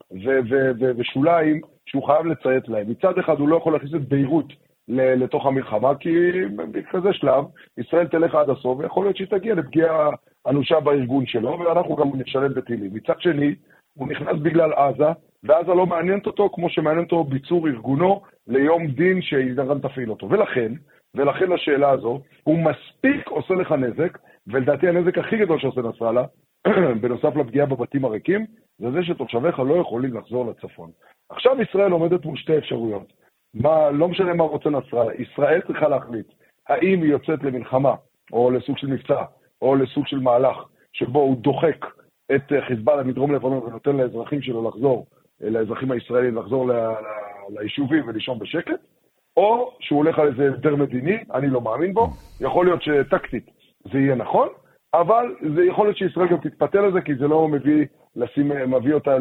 [SPEAKER 11] ושוליים שהוא חייב לציית להם. מצד אחד הוא לא יכול להכניס את ביירות לתוך המלחמה, כי בכזה שלב ישראל תלך עד הסוף, ויכול להיות שהיא תגיע לפגיעה אנושה בארגון שלו, ואנחנו גם נשלם בטילים. מצד שני, הוא נכנס בגלל עזה, ועזה לא מעניינת אותו כמו שמעניין אותו ביצור ארגונו ליום דין שאיראן תפעיל אותו. ולכן השאלה הזו, הוא מספיק עושה לך נזק, ולדעתי הנזק הכי גדול שעושה נסראללה, בנוסף לפגיעה בבתים הריקים, זה שתושביך לא יכולים לחזור לצפון. עכשיו ישראל עומדת מול 2 אפשרויות. לא משנה מה רוצה נסראללה, ישראל צריכה להחליט האם היא יוצאת למלחמה, או לסוג של מבצע, או לסוג של מהלך, שבו הוא דוחק את חיזבאללה מדרום לבנון ונותן לאזרחים שלו לחזור, לאזרחים הישראלים לחזור ליישובים ולישון בשקט, או שהוא הולך על איזה הסדר מדיני, אני לא מאמין בו, יכול להיות שטקטית זה יהיה נכון, אבל זה יכול להיות שישראל גם תתפתה לזה, כי זה לא מביא אותה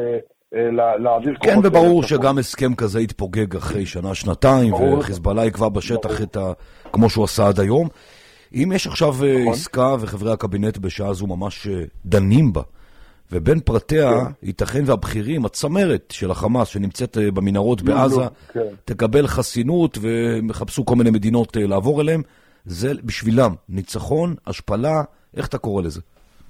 [SPEAKER 11] להעביר כוחות.
[SPEAKER 2] כן, וברור שגם הסכם כזה יתפוגג אחרי שנה, שנתיים, וחיזבאללה יקבע בשטח כמו שהוא עשה עד היום. אם יש עכשיו עסקה וחברי הקבינט בשעה זו ממש דנים בה, ובין פרטיה ייתכן והבכירים, הצמרת של החמאס שנמצאת במנהרות בעזה, תקבל חסינות ומחפשו כל מיני מדינות לעבור אליהם, זה בשבילם ניצחון, השפלה, איך אתה קורא לזה?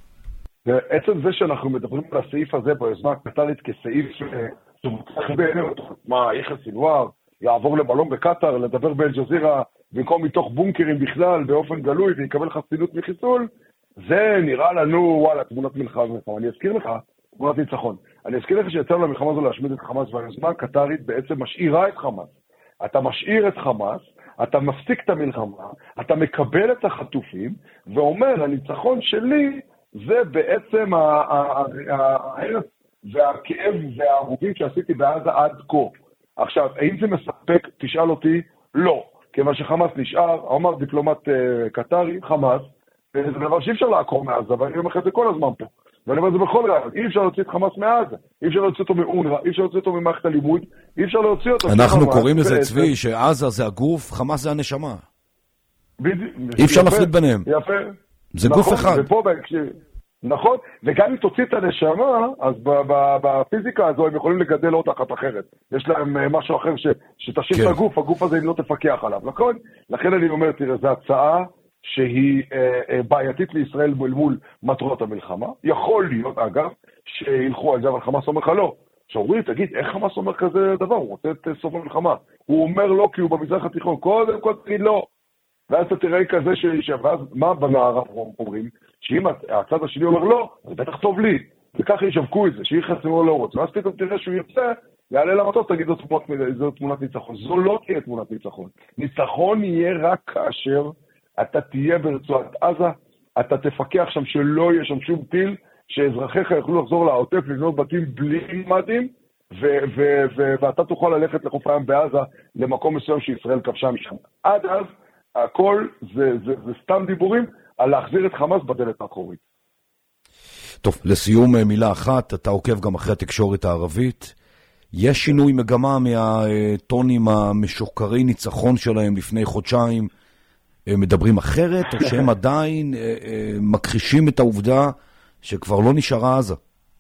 [SPEAKER 11] עצם זה שאנחנו מדברים על הסעיף הזה ביוזמה הקטרית כסעיף שמוצלח בעינינו, מה, יחיא סינואר יעבור למלון בקטר, לדבר באל-ג'זירה במקום מתוך בונקרים בכלל באופן גלוי ויקבל חסינות מחיסול, זה נראה לנו, וואלה, תמונת מלחמה. אני אזכיר לך, תמונת ניצחון. אני אזכיר לך שיצאנו למלחמה הזו להשמיד את חמאס, והיוזמה הקטרית בעצם משאירה את חמאס. אתה משאיר את חמאס, אתה מפסיק את המלחמה, אתה מקבל את החטופים, ואומר, הניצחון שלי זה בעצם ההרס והכאב וההרוגים שעשיתי בעזה עד כה. עכשיו, האם זה מספק? תשאל אותי, לא. כיוון שחמאס נשאר, אמר דיפלומט קטרי, חמאס, וזה דבר שאי אפשר לעקור מעזה, ואני אומר לך את זה כל הזמן פה. ואני אומר את זה בכל רעיון, אי אפשר להוציא את חמאס מעזה, אי אפשר להוציא אותו מאונר"א, אי אפשר להוציא אותו ממערכת הלימוד, אי אפשר להוציא אותו...
[SPEAKER 1] אנחנו קוראים לזה, צבי, שעזה זה הגוף, חמאס זה הנשמה. אי אפשר להפריד ביניהם.
[SPEAKER 11] יפה.
[SPEAKER 1] זה גוף אחד.
[SPEAKER 11] נכון, וגם אם תוציא את הנשמה, אז בפיזיקה הזו הם יכולים לגדל עוד אחת אחרת. יש להם משהו אחר שתשאיר את הגוף, הגוף הזה אם לא תפקח עליו, נכון? לכן אני אומר, תראה, זו הצעה שהיא בעייתית לישראל מול מטרות המלחמה. יכול להיות, אגב, שילכו על זה, אבל חמאס אומר לך לא. שאורי, תגיד, איך חמאס אומר כזה דבר? הוא רוצה את סוף המלחמה. הוא אומר לא, כי הוא במזרח התיכון. קודם כל תגיד לא. ואז אתה תראה כזה ואז מה במערב אומרים? שאם הצד השני אומר לא, זה בטח טוב לי. וככה ישווקו את זה, שהיא חסמו לא רוצה. ואז פתאום תראה שהוא יוצא, יעלה למטוס, תגיד, זו תמונת ניצחון. זו לא תהיה תמונת ניצחון. ניצחון יהיה רק כאשר אתה תהיה ברצועת עזה, אתה תפקח שם שלא יהיה שם שום טיל, שאזרחיך יוכלו לחזור לעוטף, לבנות בתים בלי ממדים, ואתה תוכל ללכת לחוף הים בעזה, למקום מסוים שישראל כבשה משם. עד אז, הכל זה סתם דיבורים על להחזיר את חמאס בדלת האחורית.
[SPEAKER 1] טוב, לסיום מילה אחת, אתה עוקב גם אחרי התקשורת הערבית. יש שינוי מגמה מהטונים המשוקרי ניצחון שלהם לפני חודשיים, מדברים אחרת, או שהם עדיין מכחישים את העובדה שכבר לא נשארה עזה?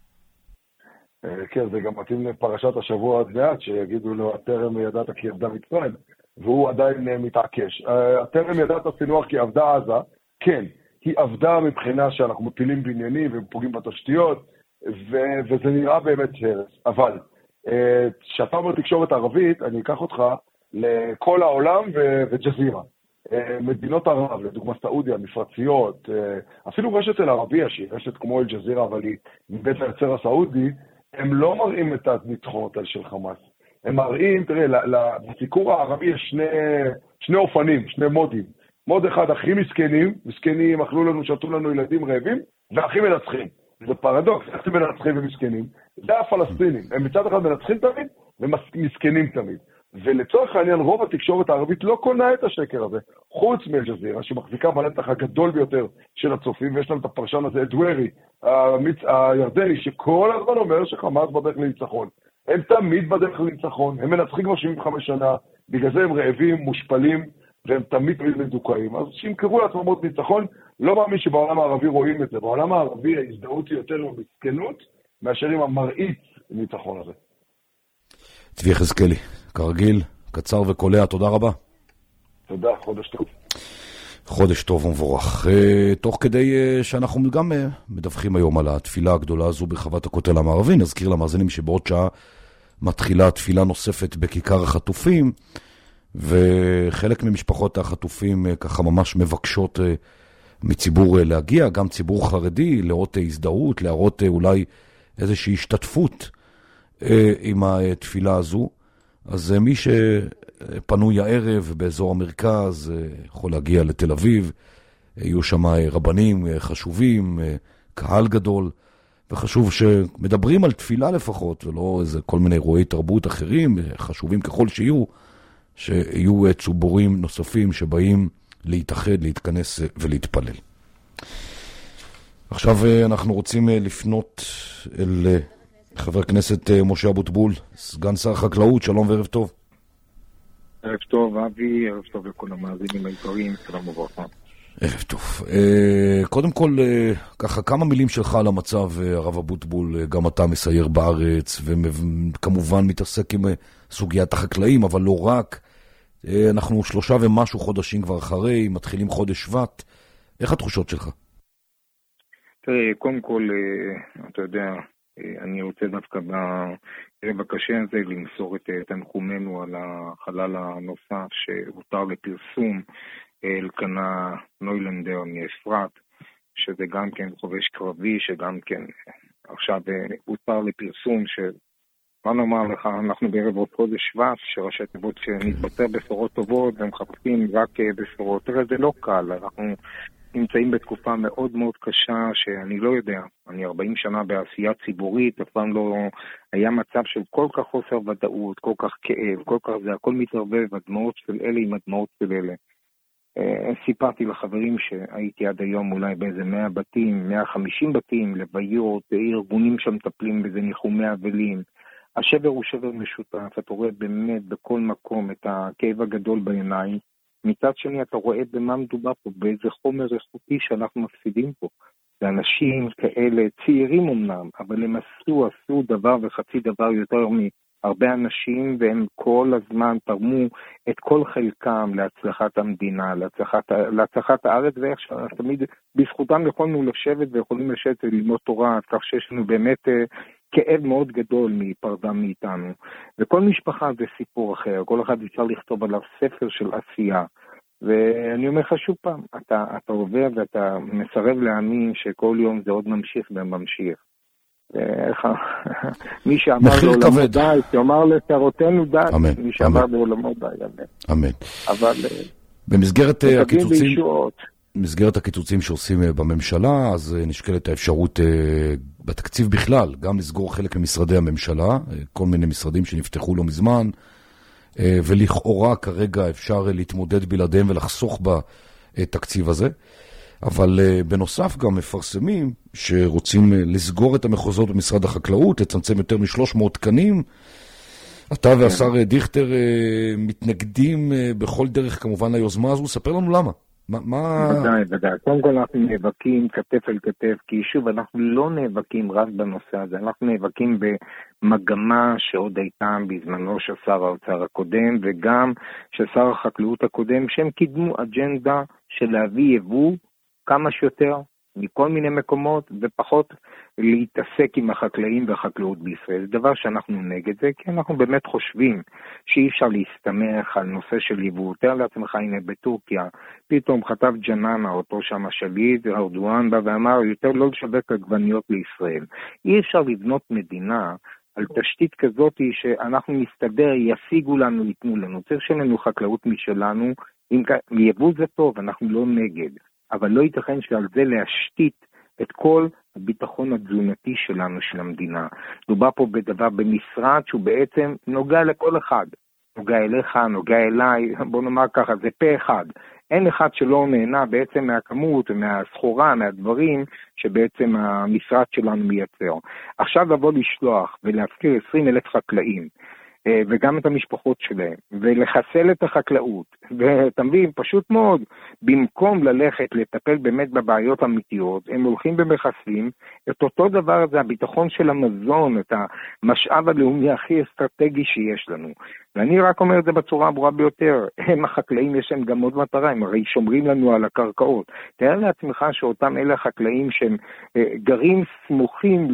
[SPEAKER 11] כן, זה גם מתאים לפרשת השבוע עד מעט, שיגידו לו, הטרם ידעת כי עבדה מצרים, והוא עדיין מתעקש. הטרם ידעת סינוח כי עבדה עזה, כן, היא עבדה מבחינה שאנחנו מפילים בניינים ופוגעים בתשתיות, וזה נראה באמת הרס. אבל, כשאתה אומר תקשורת ערבית, אני אקח אותך לכל העולם וג'זירה. מדינות ערב, לדוגמה סעודיה, מפרציות, אפילו רשת אל ערבייה, שהיא רשת כמו אל ג'זירה, אבל היא מבית היוצר הסעודי, הם לא מראים את הניצחונות של חמאס. הם מראים, תראה, בסיקור הערבי יש שני אופנים, שני מודים. מוד אחד, הכי מסכנים, אכלו לנו, שתו לנו ילדים רעבים, והכי מנצחים. זה פרדוקס, הכי מנצחים ומסכנים. זה הפלסטינים. הם מצד אחד מנצחים תמיד, ומסכנים תמיד. ולצורך העניין, רוב התקשורת הערבית לא קונה את השקר הזה, חוץ מאל-ג'זירה, שמחזיקה בנתח הגדול ביותר של הצופים, ויש להם את הפרשן הזה, אדווירי, הירדני, שכל הזמן אומר שחמאס בדרך לניצחון. הם תמיד בדרך לניצחון, הם מנצחים כבר 75 שנה, בגלל זה הם רעבים, מושפלים, והם תמיד מדוכאים. אז שימכרו לעצמם עוד ניצחון, לא מאמין שבעולם הערבי רואים את זה. בעולם הערבי ההזדהות היא יותר במסכנות, מאשר עם המראית ניצחון הזה.
[SPEAKER 1] צבי יחזקאלי, כרגיל, קצר וקולע, תודה רבה.
[SPEAKER 11] תודה, חודש טוב.
[SPEAKER 1] חודש טוב ומבורך. תוך כדי שאנחנו גם מדווחים היום על התפילה הגדולה הזו ברחבת הכותל המערבי, נזכיר למאזינים שבעוד שעה מתחילה תפילה נוספת בכיכר החטופים, וחלק ממשפחות החטופים ככה ממש מבקשות מציבור להגיע, גם ציבור חרדי, לראות הזדהות, להראות אולי איזושהי השתתפות עם התפילה הזו. אז מי שפנוי הערב באזור המרכז יכול להגיע לתל אביב, יהיו שם רבנים חשובים, קהל גדול, וחשוב שמדברים על תפילה לפחות, ולא איזה כל מיני אירועי תרבות אחרים, חשובים ככל שיהיו ציבורים נוספים שבאים להתאחד, להתכנס ולהתפלל. עכשיו אנחנו רוצים לפנות אל חבר הכנסת משה אבוטבול, סגן שר החקלאות, שלום וערב טוב.
[SPEAKER 12] ערב טוב, אבי, ערב טוב לכל המאזינים העיקריים, שלום וברכה.
[SPEAKER 1] ערב טוב. קודם כל, ככה כמה מילים שלך על המצב, הרב אבוטבול, גם אתה מסייר בארץ, וכמובן מתעסק עם סוגיית החקלאים, אבל לא רק. אנחנו 3 ומשהו חודשים כבר אחרי, מתחילים חודש שבט. איך התחושות שלך?
[SPEAKER 12] תראה, קודם כל, אתה יודע, אני רוצה דווקא בערב הקשה הזה למסור את תנחומינו על החלל הנוסף שהותר לפרסום, אלקנה נוילנדר מאפרת, שזה גם כן חובש קרבי, שגם כן עכשיו הותר לפרסום, מה נאמר לך, אנחנו בערב עוד חודש שבט, שראשי תיבות שנתבטא בשורות טובות, והם מחפשים רק בשורות. תראה, זה לא קל, אנחנו נמצאים בתקופה מאוד מאוד קשה, שאני לא יודע, אני 40 שנה בעשייה ציבורית, אף פעם לא היה מצב של כל כך חוסר ודאות, כל כך כאב, כל כך זה, הכל מתערבב, הדמעות של אלה עם הדמעות של אלה. סיפרתי לחברים שהייתי עד היום אולי באיזה 100 בתים, 150 בתים, לוויות, ארגונים שמטפלים בזה, ניחומי אבלים. השבר הוא שבר משותף, אתה רואה באמת בכל מקום את הכאב הגדול בעיניים. מצד שני אתה רואה במה מדובר פה, באיזה חומר איכותי שאנחנו מפסידים פה. זה אנשים כאלה, צעירים אמנם, אבל הם עשו דבר וחצי דבר יותר מהרבה אנשים, והם כל הזמן תרמו את כל חלקם להצלחת המדינה, להצלחת הארץ, ואיך שתמיד בזכותם יכולנו לשבת ויכולים לשבת וללמוד תורה, כך שיש לנו באמת כאב מאוד גדול מפרדם מאיתנו. וכל משפחה זה סיפור אחר, כל אחד אפשר לכתוב עליו ספר של עשייה. ואני אומר לך שוב פעם, אתה עובר ואתה מסרב להאמין שכל יום זה עוד ממשיך וממשיך. מי שאמר לעולמו די, שאמר לשרותינו די, מי שאמר לעולמו די,
[SPEAKER 1] אמן.
[SPEAKER 12] אבל
[SPEAKER 1] במסגרת הקיצוצים שעושים בממשלה, אז נשקלת האפשרות בתקציב בכלל, גם לסגור חלק ממשרדי הממשלה, כל מיני משרדים שנפתחו לא מזמן, ולכאורה כרגע אפשר להתמודד בלעדיהם ולחסוך בתקציב הזה. אבל בנוסף גם מפרסמים שרוצים לסגור את המחוזות במשרד החקלאות, לצמצם יותר מ-300 תקנים. אתה והשר דיכטר מתנגדים בכל דרך כמובן ליוזמה הזו. ספר לנו למה.
[SPEAKER 12] ודאי. קודם כל אנחנו נאבקים כתף אל כתף, כי שוב אנחנו לא נאבקים רק בנושא הזה, אנחנו נאבקים במגמה שעוד הייתה בזמנו של שר האוצר הקודם, וגם של שר החקלאות הקודם, שהם קידמו אג'נדה של להביא יבוא כמה שיותר מכל מיני מקומות, ופחות להתעסק עם החקלאים והחקלאות בישראל. זה דבר שאנחנו נגד זה, כי אנחנו באמת חושבים שאי אפשר להסתמך על נושא של יבוא. תאר לעצמך, הנה בטורקיה, פתאום חטב ג'ננה, אותו שם השליט, ארדואן בא ואמר, יותר לא לשווק עגבניות לישראל. אי אפשר לבנות מדינה על תשתית כזאת שאנחנו נסתדר, ישיגו לנו, ייתנו לנו. צריך שלנו חקלאות משלנו, יבוא זה טוב, אנחנו לא נגד. אבל לא ייתכן שעל זה להשתית את כל הביטחון התזונתי שלנו, של המדינה. דובר פה בדבר במשרד שהוא בעצם נוגע לכל אחד. נוגע אליך, נוגע אליי, בוא נאמר ככה, זה פה אחד. אין אחד שלא נהנה בעצם מהכמות, מהסחורה, מהדברים שבעצם המשרד שלנו מייצר. עכשיו לבוא לשלוח ולהפקיר 20,000 חקלאים, וגם את המשפחות שלהם, ולחסל את החקלאות, ואתה מבין, פשוט מאוד, במקום ללכת לטפל באמת בבעיות אמיתיות, הם הולכים במחסלים, את אותו דבר הזה, הביטחון של המזון, את המשאב הלאומי הכי אסטרטגי שיש לנו. ואני רק אומר את זה בצורה הברורה ביותר, הם החקלאים יש להם גם עוד מטרה, הם הרי שומרים לנו על הקרקעות. תאר לעצמך שאותם אלה החקלאים שהם גרים סמוכים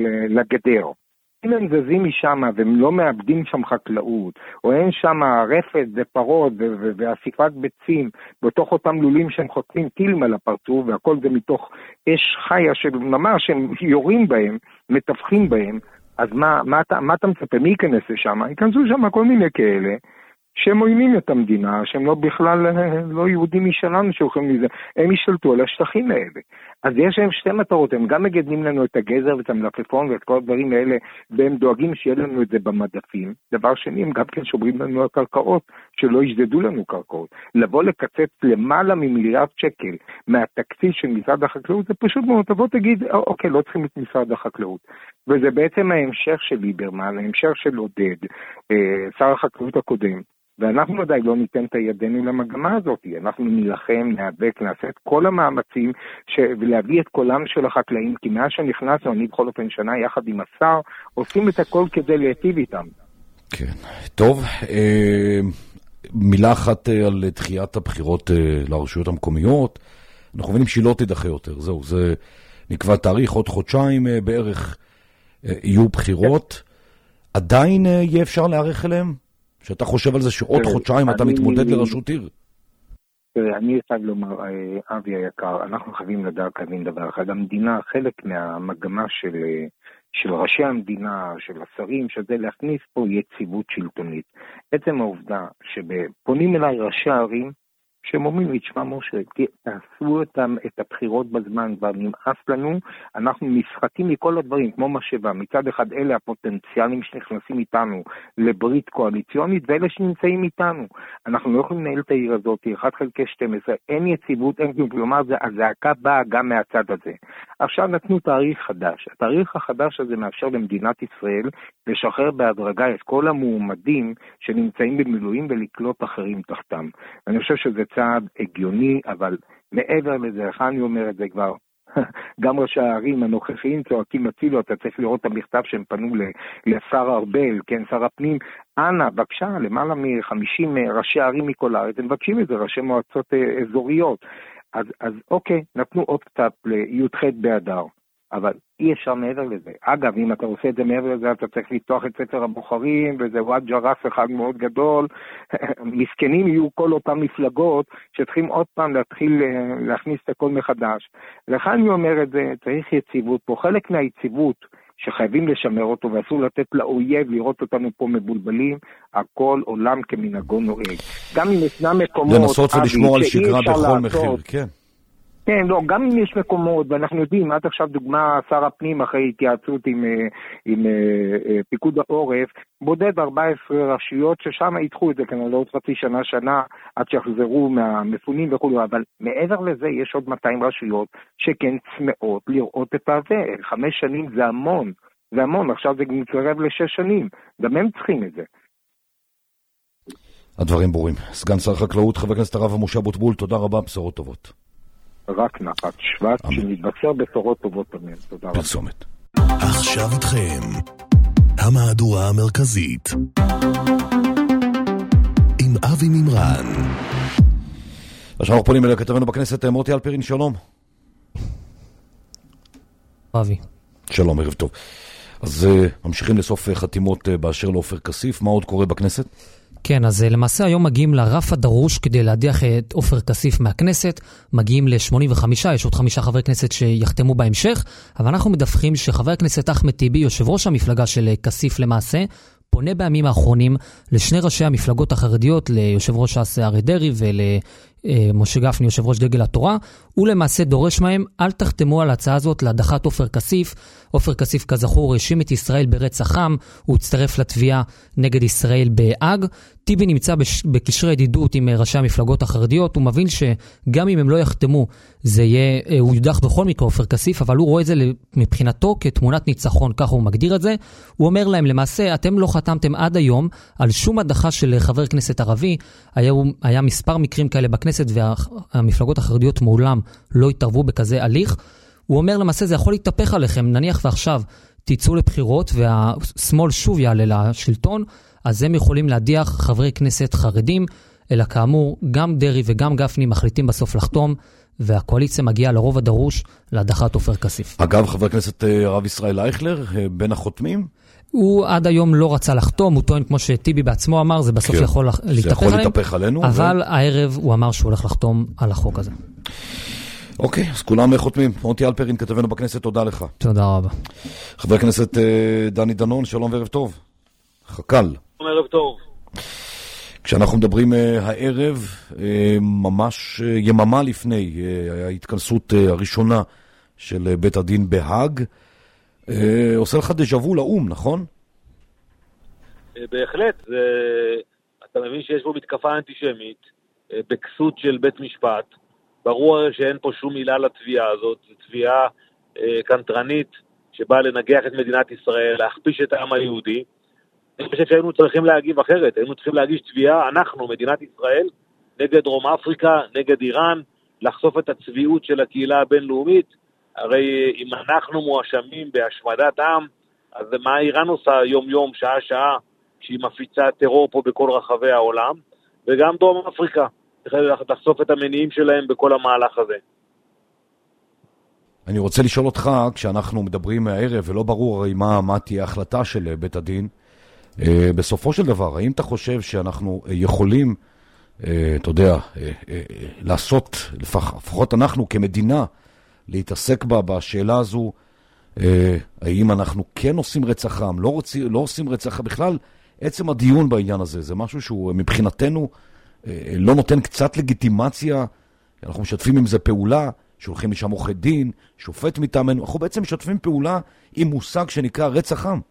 [SPEAKER 12] לגדר, אם הם זזים משם והם לא מאבדים שם חקלאות, או אין שם רפת ופרות ואסיפת ביצים, בתוך אותם לולים שהם חוטפים טילים על הפרצוף, והכל זה מתוך אש חיה שממש שהם יורים בהם, מטווחים בהם, אז מה אתה מצפה? מי ייכנס לשם? ייכנסו שם כל מיני כאלה, שהם עוינים את המדינה, שהם לא בכלל לא יהודים משלנו שהולכים לזה, הם ישתלטו על השטחים האלה. אז יש להם שתי מטרות, הם גם מגדלים לנו את הגזר ואת המלפפון ואת כל הדברים האלה, והם דואגים שיהיה לנו את זה במדפים. דבר שני, הם גם כן שומרים לנו על קרקעות, שלא ישדדו לנו קרקעות. לבוא לקצץ למעלה ממיליארד שקל מהתקציב של משרד החקלאות, זה פשוט מאוד, תבוא תגיד, אוקיי, לא צריכים את משרד החקלאות. וזה בעצם ההמשך של ליברמן, ההמשך של עודד, שר החקלאות הקודם. ואנחנו עדיין לא ניתן את ידינו למגמה הזאת. אנחנו נלחם, נאבק, נעשה את כל המאמצים ולהביא את קולם של החקלאים, כי מאז שנכנסנו, אני בכל אופן שנה יחד עם השר, עושים את הכל כדי להיטיב איתם.
[SPEAKER 1] כן, טוב. מילה אחת על דחיית הבחירות לרשויות המקומיות. אנחנו מבינים שהיא לא תדחה יותר. זהו, זה נקבע תאריך, עוד חודשיים בערך יהיו בחירות. עדיין יהיה אפשר להערך אליהם? שאתה חושב על זה שעוד חודשיים אתה מתמודד לראשות עיר?
[SPEAKER 12] תראה, אני חייב לומר, אבי היקר, אנחנו חייבים לדעת להבין דבר אחד. המדינה, חלק מהמגמה של ראשי המדינה, של השרים, שזה להכניס פה יציבות שלטונית. בעצם העובדה שפונים אליי ראשי הערים שהם אומרים לי, תשמע משה, תעשו את הבחירות בזמן, כבר נמאס לנו, אנחנו משחקים מכל הדברים, כמו משאבה, מצד אחד אלה הפוטנציאלים שנכנסים איתנו לברית קואליציונית, ואלה שנמצאים איתנו. אנחנו לא יכולים לנהל את העיר הזאת, 1/12, אין יציבות, אין כלום, כלומר, הזעקה באה גם מהצד הזה. עכשיו נתנו תאריך חדש. התאריך החדש הזה מאפשר למדינת ישראל לשחרר בהדרגה את כל המועמדים שנמצאים במילואים ולקלוט אחרים תחתם. אני חושב שזה צעד הגיוני, אבל מעבר לזה, איך אני אומר את זה כבר, גם ראשי הערים הנוכחיים צועקים הצילו, אתה צריך לראות את המכתב שהם פנו לשר ארבל, כן, שר הפנים, אנא, בבקשה, למעלה מ-50 ראשי הערים מכל הארץ, הם מבקשים את זה, ראשי מועצות אזוריות, אז אוקיי, נתנו עוד קצת לי"ח באדר, אבל אי אפשר מעבר לזה. אגב, אם אתה עושה את זה מעבר לזה, אתה צריך לפתוח את ספר הבוחרים, וזה וואד ג'רס אחד מאוד גדול. מסכנים יהיו כל אותם מפלגות שצריכים עוד פעם להתחיל להכניס את הכל מחדש. לכן אני אומר את זה, צריך יציבות פה. חלק מהיציבות שחייבים לשמר אותו, ואסור לתת לאויב לראות אותנו פה מבולבלים, הכל עולם כמנהגו נוהג. גם אם ישנם מקומות...
[SPEAKER 1] לנסות ולשמור על שגרה בכל מחיר, כן.
[SPEAKER 12] כן, לא, גם אם יש מקומות, ואנחנו יודעים, עד עכשיו דוגמה, שר הפנים אחרי התייעצות עם פיקוד העורף, בודד 14 רשויות ששם ידחו את זה כנראה לעוד חצי שנה, עד שיחזרו מהמפונים וכו', אבל מעבר לזה יש עוד 200 רשויות שכן צמאות לראות את הזה. 5 שנים זה המון, עכשיו זה מתקרב ל6 שנים, גם הם צריכים את זה.
[SPEAKER 1] הדברים ברורים. סגן שר החקלאות, חבר הכנסת הרב משה אבוטבול, תודה רבה, בשורות טובות.
[SPEAKER 12] רק נחת שבט שמתבשר בשורות טובות אמן. תודה רבה.
[SPEAKER 1] פרסומת.
[SPEAKER 10] עכשיו איתכם המהדורה המרכזית עם אבי מימרן.
[SPEAKER 1] עכשיו אנחנו פונים אל כתבנו בכנסת מוטי אלפרין, שלום.
[SPEAKER 13] אבי.
[SPEAKER 1] שלום, ערב טוב. אז ממשיכים לסוף חתימות באשר לעופר כסיף. מה עוד קורה בכנסת?
[SPEAKER 13] כן, אז למעשה היום מגיעים לרף הדרוש כדי להדיח את עופר כסיף מהכנסת, מגיעים ל-85, יש עוד 5 חברי כנסת שיחתמו בהמשך, אבל אנחנו מדווחים שחבר הכנסת אחמד טיבי, יושב ראש המפלגה של כסיף למעשה, פונה בימים האחרונים לשני ראשי המפלגות החרדיות, ליושב ראש ש"ס אריה דרעי ולמשה גפני, יושב ראש דגל התורה, הוא למעשה דורש מהם, אל תחתמו על ההצעה הזאת להדחת עופר כסיף. עופר כסיף כזכור האשים את ישראל ברצח עם, הוא הצטרף לתביעה נגד ישראל בהאג. טיבי נמצא בקשרי ידידות עם ראשי המפלגות החרדיות, הוא מבין שגם אם הם לא יחתמו, הוא יודח בכל מקרה עופר כסיף, אבל הוא רואה את זה מבחינתו כתמונת ניצחון, ככה הוא מגדיר את זה. הוא אומר להם, למעשה, אתם לא חתמתם עד היום על שום הדחה של חבר כנסת ערבי, היה מספר מקרים כאלה בכנסת, והמפלגות החרדיות מעולם לא התערבו בכזה הליך. הוא אומר למעשה, זה יכול להתהפך עליכם, נניח ועכשיו תצאו לבחירות והשמאל שוב יעלה לשלטון, אז הם יכולים להדיח חברי כנסת חרדים, אלא כאמור, גם דרעי וגם גפני מחליטים בסוף לחתום, והקואליציה מגיעה לרוב הדרוש להדחת עופר כסיף.
[SPEAKER 1] אגב, חבר הכנסת הרב ישראל אייכלר, בין החותמים?
[SPEAKER 13] הוא עד היום לא רצה לחתום, הוא טוען כמו שטיבי בעצמו אמר, זה בסוף יכול להתהפך עלינו, אבל הערב הוא אמר שהוא הולך לחתום על החוק הזה.
[SPEAKER 1] אוקיי, אז כולם חותמים. מוטי אלפרין, כתבנו בכנסת, תודה לך.
[SPEAKER 13] תודה רבה.
[SPEAKER 1] חבר הכנסת דני דנון, שלום וערב טוב. חקל.
[SPEAKER 14] ערב טוב.
[SPEAKER 1] כשאנחנו מדברים הערב, ממש יממה לפני ההתכנסות הראשונה של בית הדין בהאג, עושה לך דז'אבו לאום, נכון?
[SPEAKER 14] בהחלט. אתה מבין שיש בו מתקפה אנטישמית, בכסות של בית משפט, ברור שאין פה שום מילה לתביעה הזאת, זו תביעה קנטרנית שבאה לנגח את מדינת ישראל, להכפיש את העם היהודי. אני חושב שהיינו צריכים להגיב אחרת, היינו צריכים להגיש תביעה, אנחנו, מדינת ישראל, נגד דרום אפריקה, נגד איראן, לחשוף את הצביעות של הקהילה הבינלאומית. הרי אם אנחנו מואשמים בהשמדת עם, אז מה איראן עושה יום-יום, שעה-שעה, כשהיא מפיצה טרור פה בכל רחבי העולם, וגם דרום אפריקה. צריך לחשוף את המניעים שלהם בכל המהלך הזה.
[SPEAKER 1] אני רוצה לשאול אותך, כשאנחנו מדברים הערב, ולא ברור הרי מה תהיה ההחלטה של בית הדין, בסופו של דבר, האם אתה חושב שאנחנו יכולים, אתה יודע, לעשות, לפחות אנחנו כמדינה, להתעסק בשאלה הזו, האם אנחנו כן עושים רצח עם, לא עושים רצח עם, בכלל עצם הדיון בעניין הזה, זה משהו שהוא מבחינתנו לא נותן קצת לגיטימציה? אנחנו משתפים עם זה פעולה, שולחים לשם עורכי דין, שופט מטעמנו, אנחנו בעצם משתפים פעולה עם מושג שנקרא רצח עם.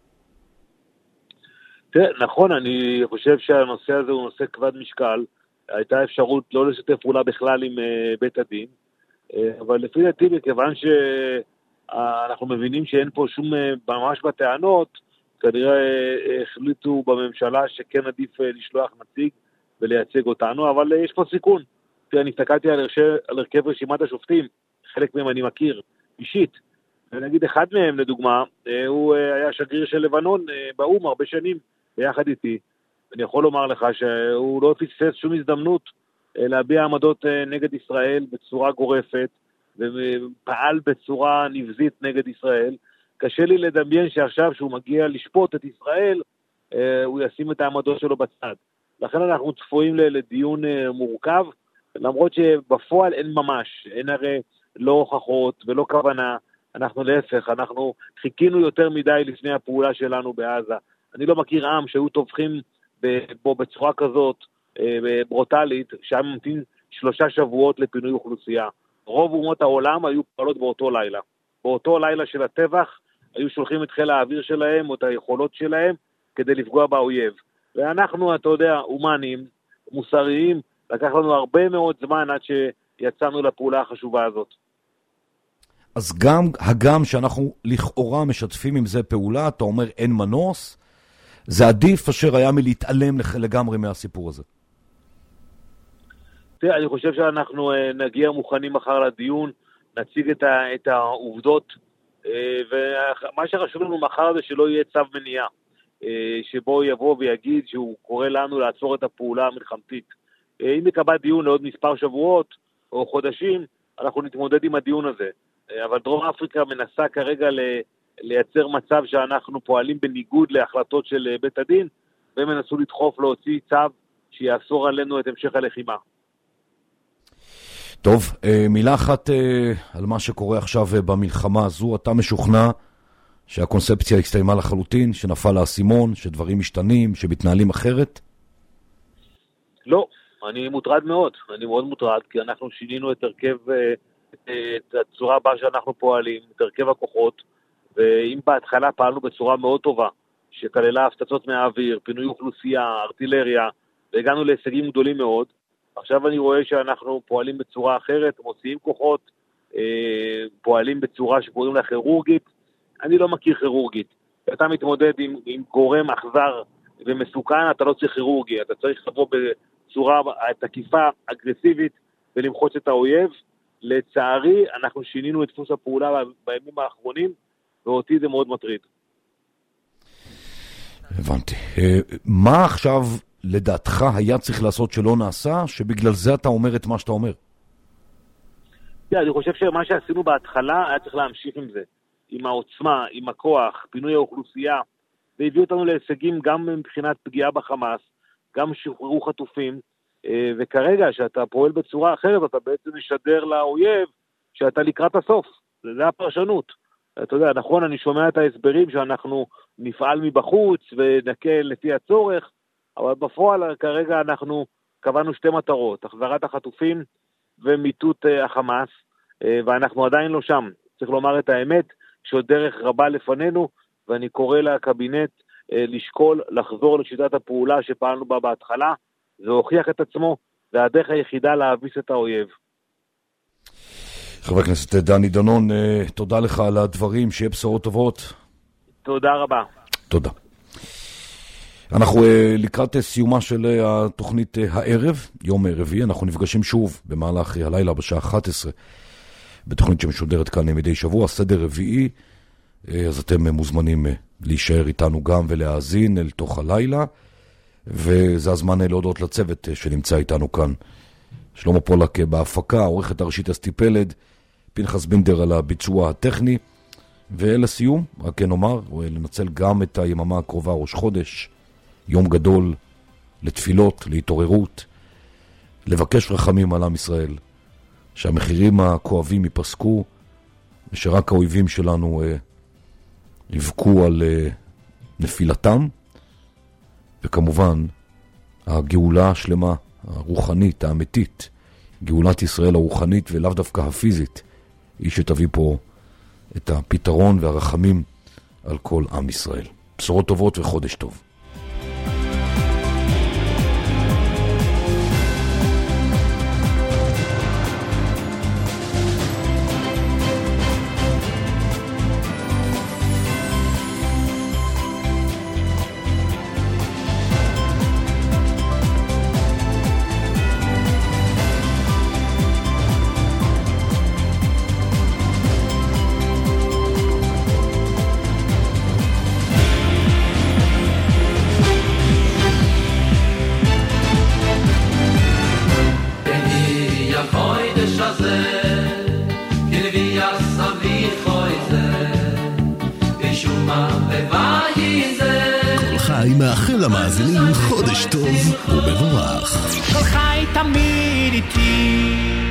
[SPEAKER 14] נכון, אני חושב שהנושא הזה הוא נושא כבד משקל. הייתה אפשרות לא לשתף פעולה בכלל עם בית הדין, אבל לפי דעתי, מכיוון שאנחנו מבינים שאין פה שום ממש בטענות, כנראה החליטו בממשלה שכן עדיף לשלוח נציג ולייצג אותנו, אבל יש פה סיכון. אני הסתכלתי על הרכב רשימת השופטים, חלק מהם אני מכיר אישית, ונגיד אחד מהם לדוגמה, הוא היה שגריר של לבנון באום הרבה שנים ביחד איתי. אני יכול לומר לך שהוא לא פספס שום הזדמנות להביע עמדות נגד ישראל בצורה גורפת, ופעל בצורה נבזית נגד ישראל. קשה לי לדמיין שעכשיו שהוא מגיע לשפוט את ישראל, הוא ישים את העמדות שלו בצד. לכן אנחנו צפויים לדיון מורכב, למרות שבפועל אין ממש, אין הרי לא הוכחות ולא כוונה, אנחנו להפך, אנחנו חיכינו יותר מדי לפני הפעולה שלנו בעזה. אני לא מכיר עם שהיו טובחים בו בצורה כזאת ברוטלית, שהיה ממתין 3 שבועות לפינוי אוכלוסייה. רוב אומות העולם היו פועלות באותו לילה. באותו לילה של הטבח היו שולחים את חיל האוויר שלהם או את היכולות שלהם כדי לפגוע באויב. ואנחנו, אתה יודע, הומניים, מוסריים, לקח לנו הרבה מאוד זמן עד שיצאנו לפעולה החשובה הזאת.
[SPEAKER 1] אז גם הגם שאנחנו לכאורה משתפים עם זה פעולה, אתה אומר אין מנוס, זה עדיף אשר היה מלהתעלם לגמרי מהסיפור הזה.
[SPEAKER 14] תראה, אני חושב שאנחנו נגיע מוכנים מחר לדיון, נציג את העובדות, ומה שחשוב לנו מחר זה שלא יהיה צו מניעה, שבו יבוא ויגיד שהוא קורא לנו לעצור את הפעולה המלחמתית. אם יקבע דיון לעוד מספר שבועות או חודשים, אנחנו נתמודד עם הדיון הזה. אבל דרום אפריקה מנסה כרגע לייצר מצב שאנחנו פועלים בניגוד להחלטות של בית הדין, והם מנסו לדחוף להוציא צו שיאסור עלינו את המשך הלחימה.
[SPEAKER 1] טוב, מילה אחת על מה שקורה עכשיו במלחמה הזו. אתה משוכנע שהקונספציה הסתיימה לחלוטין, שנפל האסימון, שדברים משתנים, שמתנהלים אחרת?
[SPEAKER 14] לא, אני מוטרד מאוד. אני מאוד מוטרד, כי אנחנו שינינו את הרכב, את הצורה הבאה שאנחנו פועלים, את הרכב הכוחות, ואם בהתחלה פעלנו בצורה מאוד טובה, שכללה הפצצות מהאוויר, פינוי אוכלוסייה, ארטילריה, והגענו להישגים גדולים מאוד, עכשיו אני רואה שאנחנו פועלים בצורה אחרת, מוציאים כוחות, פועלים בצורה שקוראים לה כירורגית. אני לא מכיר כירורגית. אתה מתמודד עם גורם אכזר ומסוכן, אתה לא צריך כירורגי, אתה צריך לבוא בצורה תקיפה, אגרסיבית, ולמחוץ את האויב. לצערי, אנחנו שינינו את דפוס הפעולה בימים האחרונים, ואותי זה מאוד מטריד.
[SPEAKER 1] הבנתי. מה עכשיו לדעתך היה צריך לעשות שלא נעשה, שבגלל זה אתה אומר את מה שאתה אומר?
[SPEAKER 14] אני חושב שמה שעשינו בהתחלה היה צריך להמשיך עם זה. עם העוצמה, עם הכוח, פינוי האוכלוסייה, והביאו אותנו להישגים גם מבחינת פגיעה בחמאס, גם שחררו חטופים, וכרגע שאתה פועל בצורה אחרת, אתה בעצם משדר לאויב שאתה לקראת הסוף. זה הפרשנות. אתה יודע, נכון, אני שומע את ההסברים שאנחנו נפעל מבחוץ ונקל לפי הצורך, אבל בפועל כרגע אנחנו קבענו 2 מטרות, החזרת החטופים ומיטוט החמאס, ואנחנו עדיין לא שם. צריך לומר את האמת, שעוד דרך רבה לפנינו, ואני קורא לקבינט לשקול, לחזור לשיטת הפעולה שפעלנו בה בהתחלה, זה הוכיח את עצמו, והדרך היחידה להביס את האויב.
[SPEAKER 1] חבר הכנסת דני דנון, תודה לך על הדברים, שיהיה בשורות טובות.
[SPEAKER 14] תודה רבה.
[SPEAKER 1] תודה. אנחנו לקראת סיומה של התוכנית הערב, יום רביעי, אנחנו נפגשים שוב במהלך הלילה בשעה 11, בתוכנית שמשודרת כאן מדי שבוע, סדר רביעי, אז אתם מוזמנים להישאר איתנו גם ולהאזין אל תוך הלילה, וזה הזמן להודות לצוות שנמצא איתנו כאן. שלמה פולק בהפקה, עורכת הראשית אסתי פלד, פנחס בינדר על הביצוע הטכני, ולסיום, רק נאמר, לנצל גם את היממה הקרובה, ראש חודש, יום גדול, לתפילות, להתעוררות, לבקש רחמים על עם ישראל, שהמחירים הכואבים ייפסקו, ושרק האויבים שלנו יבכו על נפילתם, וכמובן, הגאולה השלמה הרוחנית, האמיתית, גאולת ישראל הרוחנית ולאו דווקא הפיזית, היא שתביא פה את הפתרון והרחמים על כל עם ישראל. בשורות טובות וחודש טוב.
[SPEAKER 10] מאחל למאזינים חודש טוב ומבורך.
[SPEAKER 15] כל חי תמיד איתי